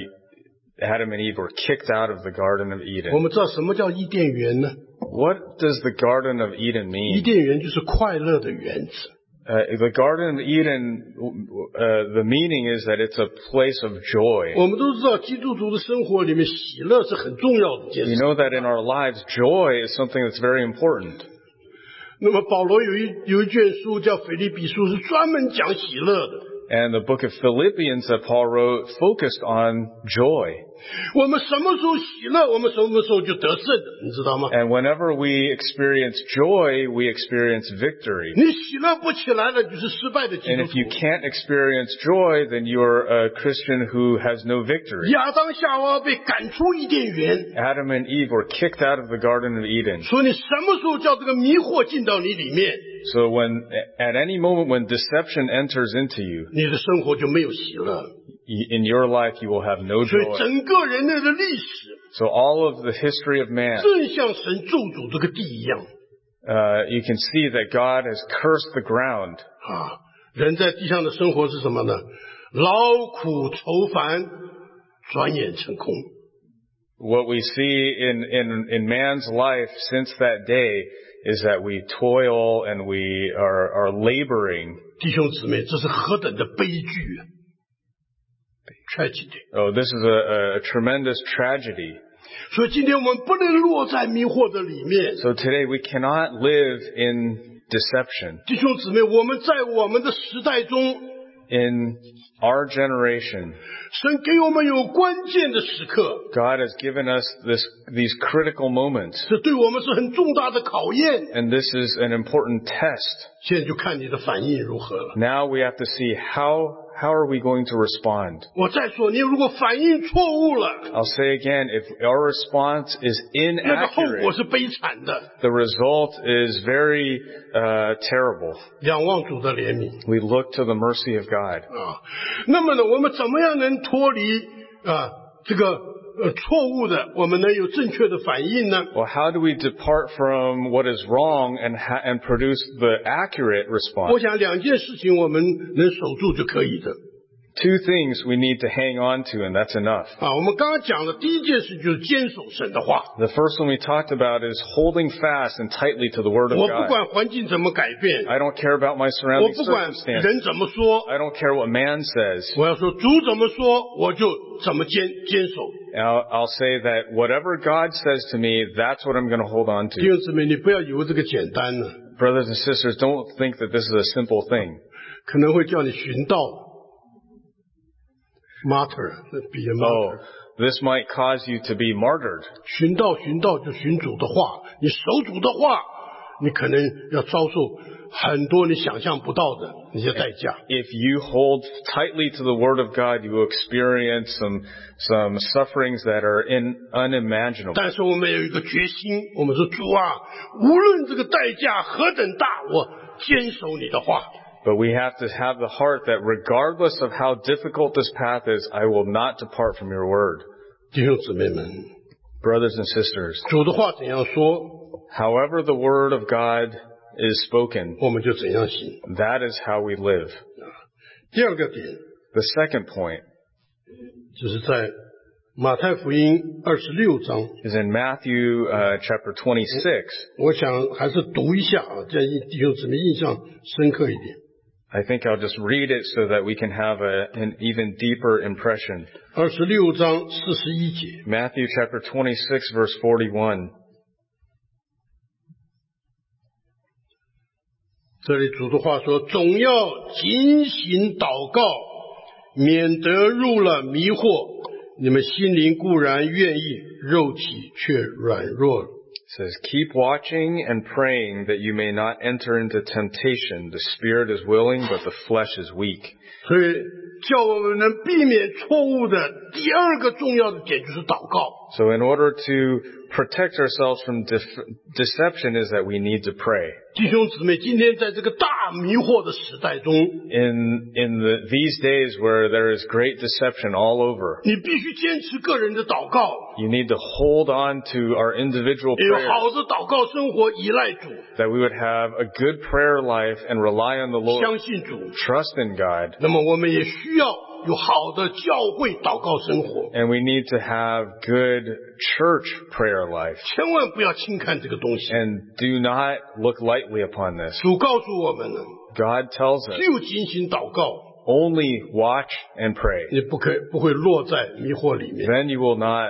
Adam and Eve were kicked out of the Garden of 我 Eden. 们知道什么叫伊甸园呢？ What does the Garden of Eden 伊 mean? 甸园就是快乐的园子。 The Garden of Eden, the meaning is that it's a place of joy. 我们都知道，基督徒的生活里面，喜乐是很重要的一件 You 事。 know that in our lives, joy is something that's very important. 那么保罗有一卷书叫《腓立比书》，是专门讲喜乐的。 And the book of Philippians that Paul wrote focused on joy. 我们什么时候喜乐，我们什么时候就得胜了，你知道吗？ And whenever we experience joy, we experience victory. 你喜乐不起来了，就是失败的基 And 督 if you 徒。 can't experience joy, then you're a Christian who has no victory. 亚当夏娃被赶出伊甸园， Adam and Eve were kicked out of the Garden of Eden. 所以你什么时候叫这个迷惑进到你里面， So at any moment when deception enters into you, 你的生活就没有喜乐。 in your life you will have no 所以 joy. 整个人类的历史， So all of the history of man, 正像神咒诅这个地一样 you can see that God has cursed the ground. 啊！人在地上的生活是什么呢？劳苦愁烦，转眼成空。 What we see in man's life since that day is that we toil and we are laboring. 弟兄姊妹，这是何等的悲剧啊 ！tragedy。 Oh, this is a tremendous tragedy. 所以今天我们不能落在迷惑的里面。 So today we cannot live in deception. 弟兄姊妹，我们在我们的时代中， In our generation, 神给我们有关键的时刻， God has given us these critical moments. 这对我们是很重大的考验。 And this is an important test. 现在就看你的反应如何了。 Now we have to see how are we going to respond? 我再说，你如果反应错误了， I'll say again, if our response is 那个后果 inaccurate, 是悲惨的。 the result is very terrible. 仰望主的怜悯 We look to the mercy of God. 啊。那么呢，我们怎么样能脱离这个错误的，我们能有正确的反应呢？ Well, how do we depart from what is wrong and produce the accurate 我 response? 想两件事情我们能守住就可以的 Two things we need to hang on to, and that's enough. 啊。我们刚刚讲的第一件事就是坚守神的话。 The first one we talked about is holding fast and tightly to the Word of 我不 God. 管环境怎么改变， I don't care about my 我 surrounding 不管 circumstances. 人怎么说， I don't care what man says. 我要说主怎么说，我就怎么坚守。 I'll say that whatever God says to me, that's what I'm going to hold on 弟 to. 兄姊妹，你不要以为这个简单呢， Brothers and sisters, don't think that this is a simple thing. 可能会叫你寻道 ，martyr，be a martyr。 this might cause you to be martyred. 寻道就寻主的话，你守主的话，你可能要遭受很多你想象不到的那些代价。 If you hold tightly to the Word of God, you will experience some sufferings that are unimaginable. 但是我们有一个决心，我们说主啊，无论这个代价何等大，我坚守你的话。 But we have to have the heart that regardless of how difficult this path is, I will not depart from your word. 弟兄姊妹们， Brothers and sisters, 主的话怎样说， however the word of God is spoken, 我们就怎样行。 that is how we live. 第二个点 The second point 就是在马太福音26章， is in Matthew chapter 26. 我想还是读一下啊，这样弟兄姊妹印象深刻一点。 I think I'll just read it so that we can have an even deeper impression. 26章41节， Matthew chapter 26 verse 41. 这里主的话说，总要警醒祷告，免得入了迷惑。你们心灵固然愿意，肉体却软弱了。 It says, keep watching and praying that you may not enter into temptation. The spirit is willing, but the flesh is weak. 所以叫我们能避免错误的第二个重要的点就是祷告。 So in order to protect ourselves from deception is that we need to pray. 弟兄姊妹，今天在这个大迷惑的时代中， In these days where there is great deception all over, 你必须坚持个人的祷告， you need to hold on to our individual 有 prayers, 好的祷告生活，依赖主， that we would have a good prayer life and rely on the Lord, 相信主。 trust in God, 那么我们也需要有好的教会祷告生活， and we need to have good church prayer life. 千万不要轻看这个东西。 And do not look lightly upon this. 主告诉我们了， God tells 只 us, 有警醒祷告， only watch and pray. 你不会落在迷惑里面。 Then you will not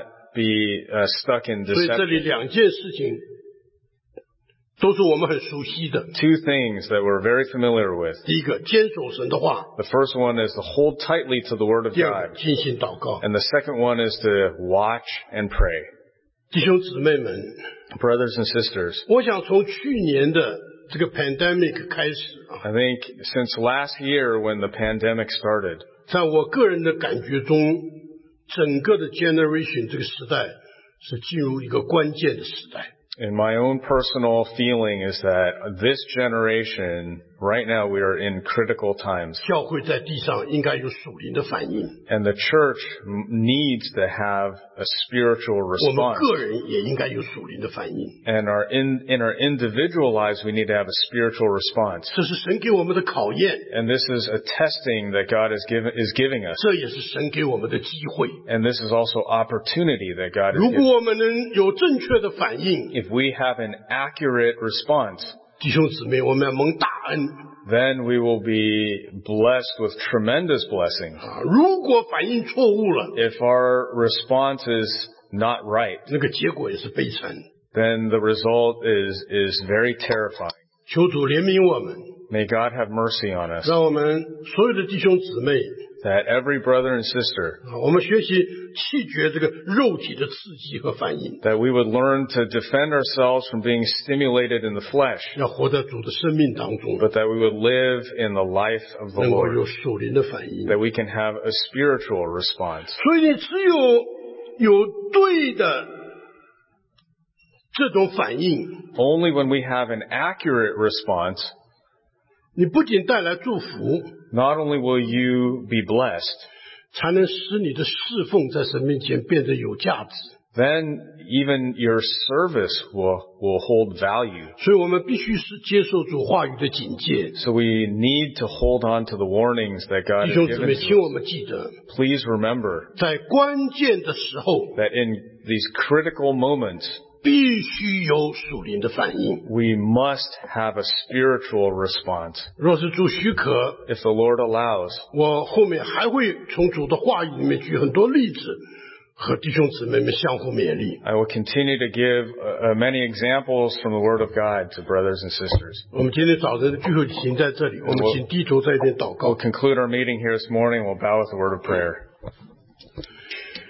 be stuck in 所以这 deception. 里两件事情都是我们很熟悉的。 Two things that we're very familiar with. 第一个，坚守神的话； The first one is to hold tightly to the Word of 第二个， God. 精心祷告。 And the second one is to watch and pray. 弟兄姊妹们， Brothers and sisters, 我想从去年的这个 pandemic 开始啊， I think since last year when the pandemic started, 在我个人的感觉中，整个的 generation 这个时代是进入一个关键的时代。 in my own personal feeling is that this generation, right now we are in critical times. 教会在地上应该有属灵的反应， And the church needs to have a spiritual 我们 response. 个人也应该有属灵的反应。 And in our individual lives, we need to have a spiritual response. 这是神给我们的考验， And this is a testing that God is giving us. 这也是神给我们的机会。 And this is also opportunity that God is 如 giving. 果我们能有正确的反应， If we have an accurate response, 弟兄姊妹，我们要蒙大恩 then we will be blessed with tremendous blessing. 啊！如果反应错误了， If our response is not right, 那个结果也是悲惨。 then the result is very terrifying. 求主怜悯我们， May God have mercy on us, 让我们所有的弟兄姊妹 that every brother and sister, 啊，我们学习弃绝这个肉体的刺激和反应， that we would learn to defend ourselves from being stimulated in the flesh, 要活在主的生命当中， but that we would live in the life of the 能够 Lord, 有属灵的反应。 that we can have a spiritual response. 所以你只有对的这种反应， Only when we have an accurate response, 你不仅带来祝福， not only will you be blessed, 才能使你的侍奉在神面前变得有价值。 then even your service will hold value. 所以我们必须是接受主话语的警戒。 So we need to hold on to the warnings that God 弟 has 兄姊妹， given 请 to 我 us. 们记得， Please remember 在关键的时候， that in these critical moments, 必须有属灵的反应。 we must have a spiritual response. 若是主许可， If the Lord allows, 我后面还会从主的话语里面举很多例子，和弟兄姊妹们相互勉励。 I will continue to give many examples from the Word of God to brothers and sisters. 我们今天早晨的聚会停在这里，我们请低头在一边祷 We'll 告。 conclude our meeting here this morning. We'll bow with a word of prayer.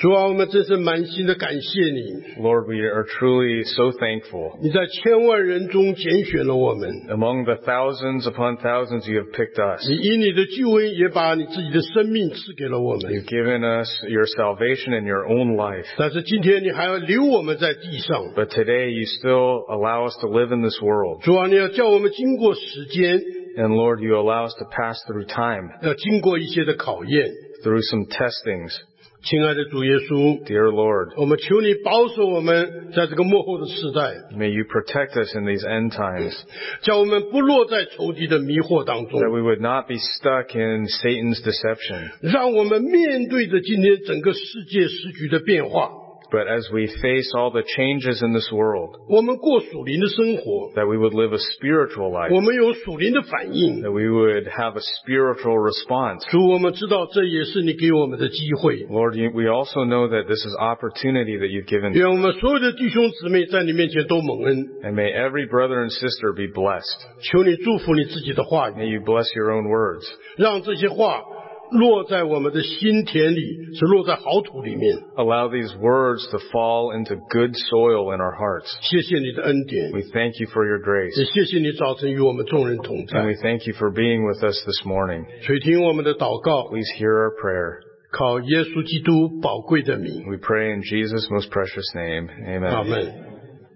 主啊，我们真是满心的感谢你。 Lord, we are truly so thankful. 你在千万人中拣选了我们， Among the thousands upon thousands, you have picked us. 你以你的救恩也把你自己的生命赐给了我们。 You've given us your salvation and your own life. 但是今天你还要留我们在地上。 But today you still allow us to live in this world. 主啊，你要叫我们经过时间， And Lord, you allow us to pass through time, 要经过一些的考验。 through some testings. 亲爱的主耶稣， Dear Lord, 我们求你保守我们在这个末后的时代， may you protect us in these end times, 叫我们不落在仇敌的迷惑当中， that we would not be stuck in Satan's deception. 让我们面对着今天整个世界时局的变化， But as we face all the changes in this world, 我们过属灵的生活， that we would live a spiritual life, 我们有属灵的反应。 that we would have a spiritual response. 主，我们知道这也是你给我们的机会。 Lord, we also know that this is opportunity that you've given, 愿我们所有的弟兄姊妹在你面前都蒙恩， and may every brother and sister be blessed. 求你祝福你自己的话语， May you bless your own words. 让这些话落在我们的心田里，是落在好土里面。 Allow these words to fall into good soil in our hearts. 谢谢你的恩典， We thank you for your 也 grace, 谢谢你早晨与我们众人同 and 在。 we thank you for being with us this morning. 垂听我们的祷告， Please hear our prayer. 靠耶稣基督宝贵的名， We pray in Jesus' most precious name. 阿 Amen. 门。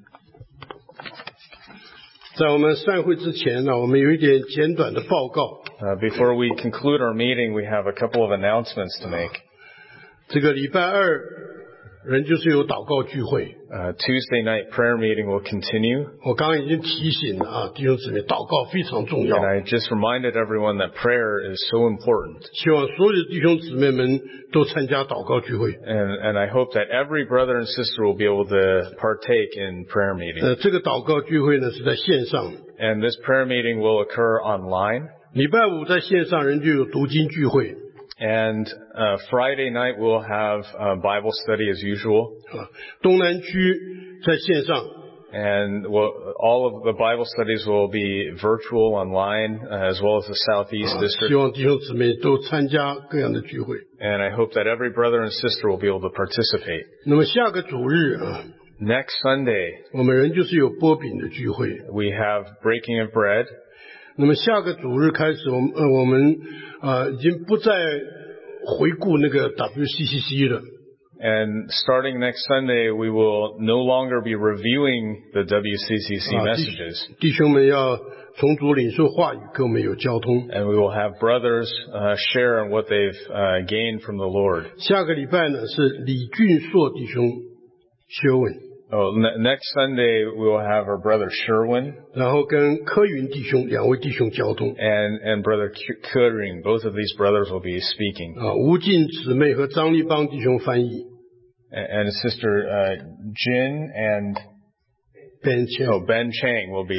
在我们散会之前呢，我们有一点简短的报告。 Before we conclude our meeting, we have a couple of announcements to make. 这个礼拜二人就是有祷告聚会， Tuesday night prayer meeting will continue, 我刚刚已经提醒了啊，弟兄姊妹，祷告非常重要 and。I just reminded everyone that prayer is so important. 希望所有的弟兄姊妹们都参加祷告聚会。 And I hope that every brother and sister will be able to partake in prayer meeting. 这个祷告聚会呢是在线上， And this prayer meeting will occur online. 礼拜五在线上人就有读经聚会， And Friday night we'll have Bible study as usual. 东南区在线上， And all of the Bible studies will be virtual online, as well as the Southeast 希 District. 望弟兄姊妹都参加各样的聚会。 And I hope that every brother and sister will be able to participate. 那么下个主日啊， Next Sunday, 我们人就是有波饼的聚会。 we have breaking of bread. 那么下个主日开始，我们已经不再回顾那个 WCCC 了。 And starting next Sunday, we will no longer be reviewing the WCCC messages. 弟兄们要从主领受话语，跟我们有交通。 And we will have brothers share on what they've gained from the Lord. 下个礼拜呢是李俊硕弟兄学问， Next Sunday, we will have our brother Sherwin 然后跟柯云弟兄两位弟兄交通。 and brother Kudring. Both of these brothers will be speaking. 吴静姊妹和张立邦弟兄翻译。 And sister Jin and Ben Chen Ben Chang will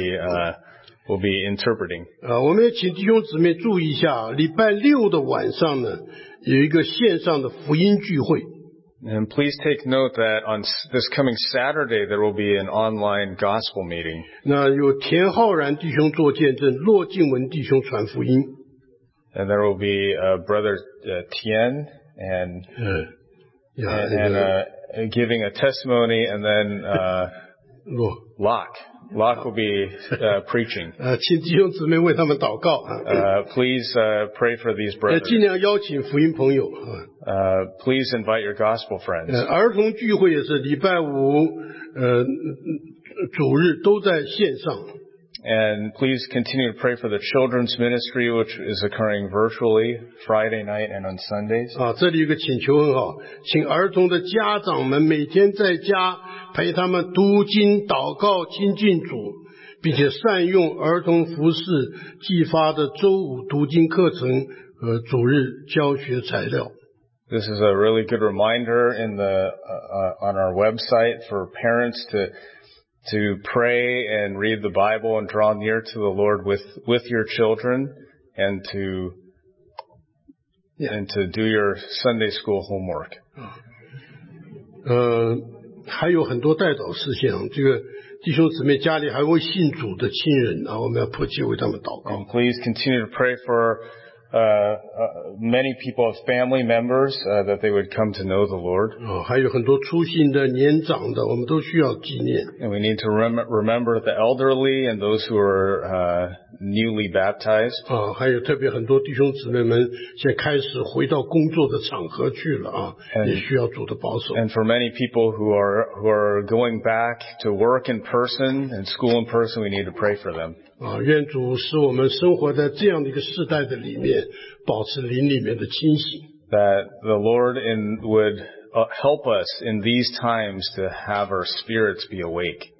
be interpreting. 我们也请弟兄姊妹注意一下，礼拜六的晚上呢有一个线上的福音聚会。 And please take note that on this coming Saturday, there will be an online gospel meeting. 那有田浩然弟兄做见证，骆静文弟兄传福音。 And there will be brother Tian and giving a testimony, and then Locke will be preaching. 请弟兄姊妹为他们祷告啊。 Please pray for these brothers. 尽量邀请福音朋友。 Please invite your gospel friends. 儿童聚会也是礼拜五主日都在线上。 And please continue to pray for the children's ministry, which is occurring virtually Friday night and on Sundays. 这里有个请求很好，请儿童的家长们每天在家陪他们读经、祷告、亲近主，并且善用儿童服饰寄发的周五读经课程和主日教学材料。 This is a really good reminder on our website for parents to pray and read the Bible and draw near to the Lord with your children and to do your Sunday school homework. 还有很多代祷事项，这个弟兄姊妹家里还未信主的亲人，我们要迫切为他们祷告。 And please continue to pray for many people have family members that they would come to know the Lord. 还有很多初信的、年长的，我们都需要纪念。 And we need to remember the elderly and those who are newly baptized. 还有特别很多弟兄姊妹们现在开始回到工作的场合去了也需要主的保守。 And for many people who are going back to work in person and school in person, we need to pray for them. 愿主使我们生活在这样的一个世代的里面，保持灵里面的清醒。 That the Lord would help us in these times to have our spirits be awake.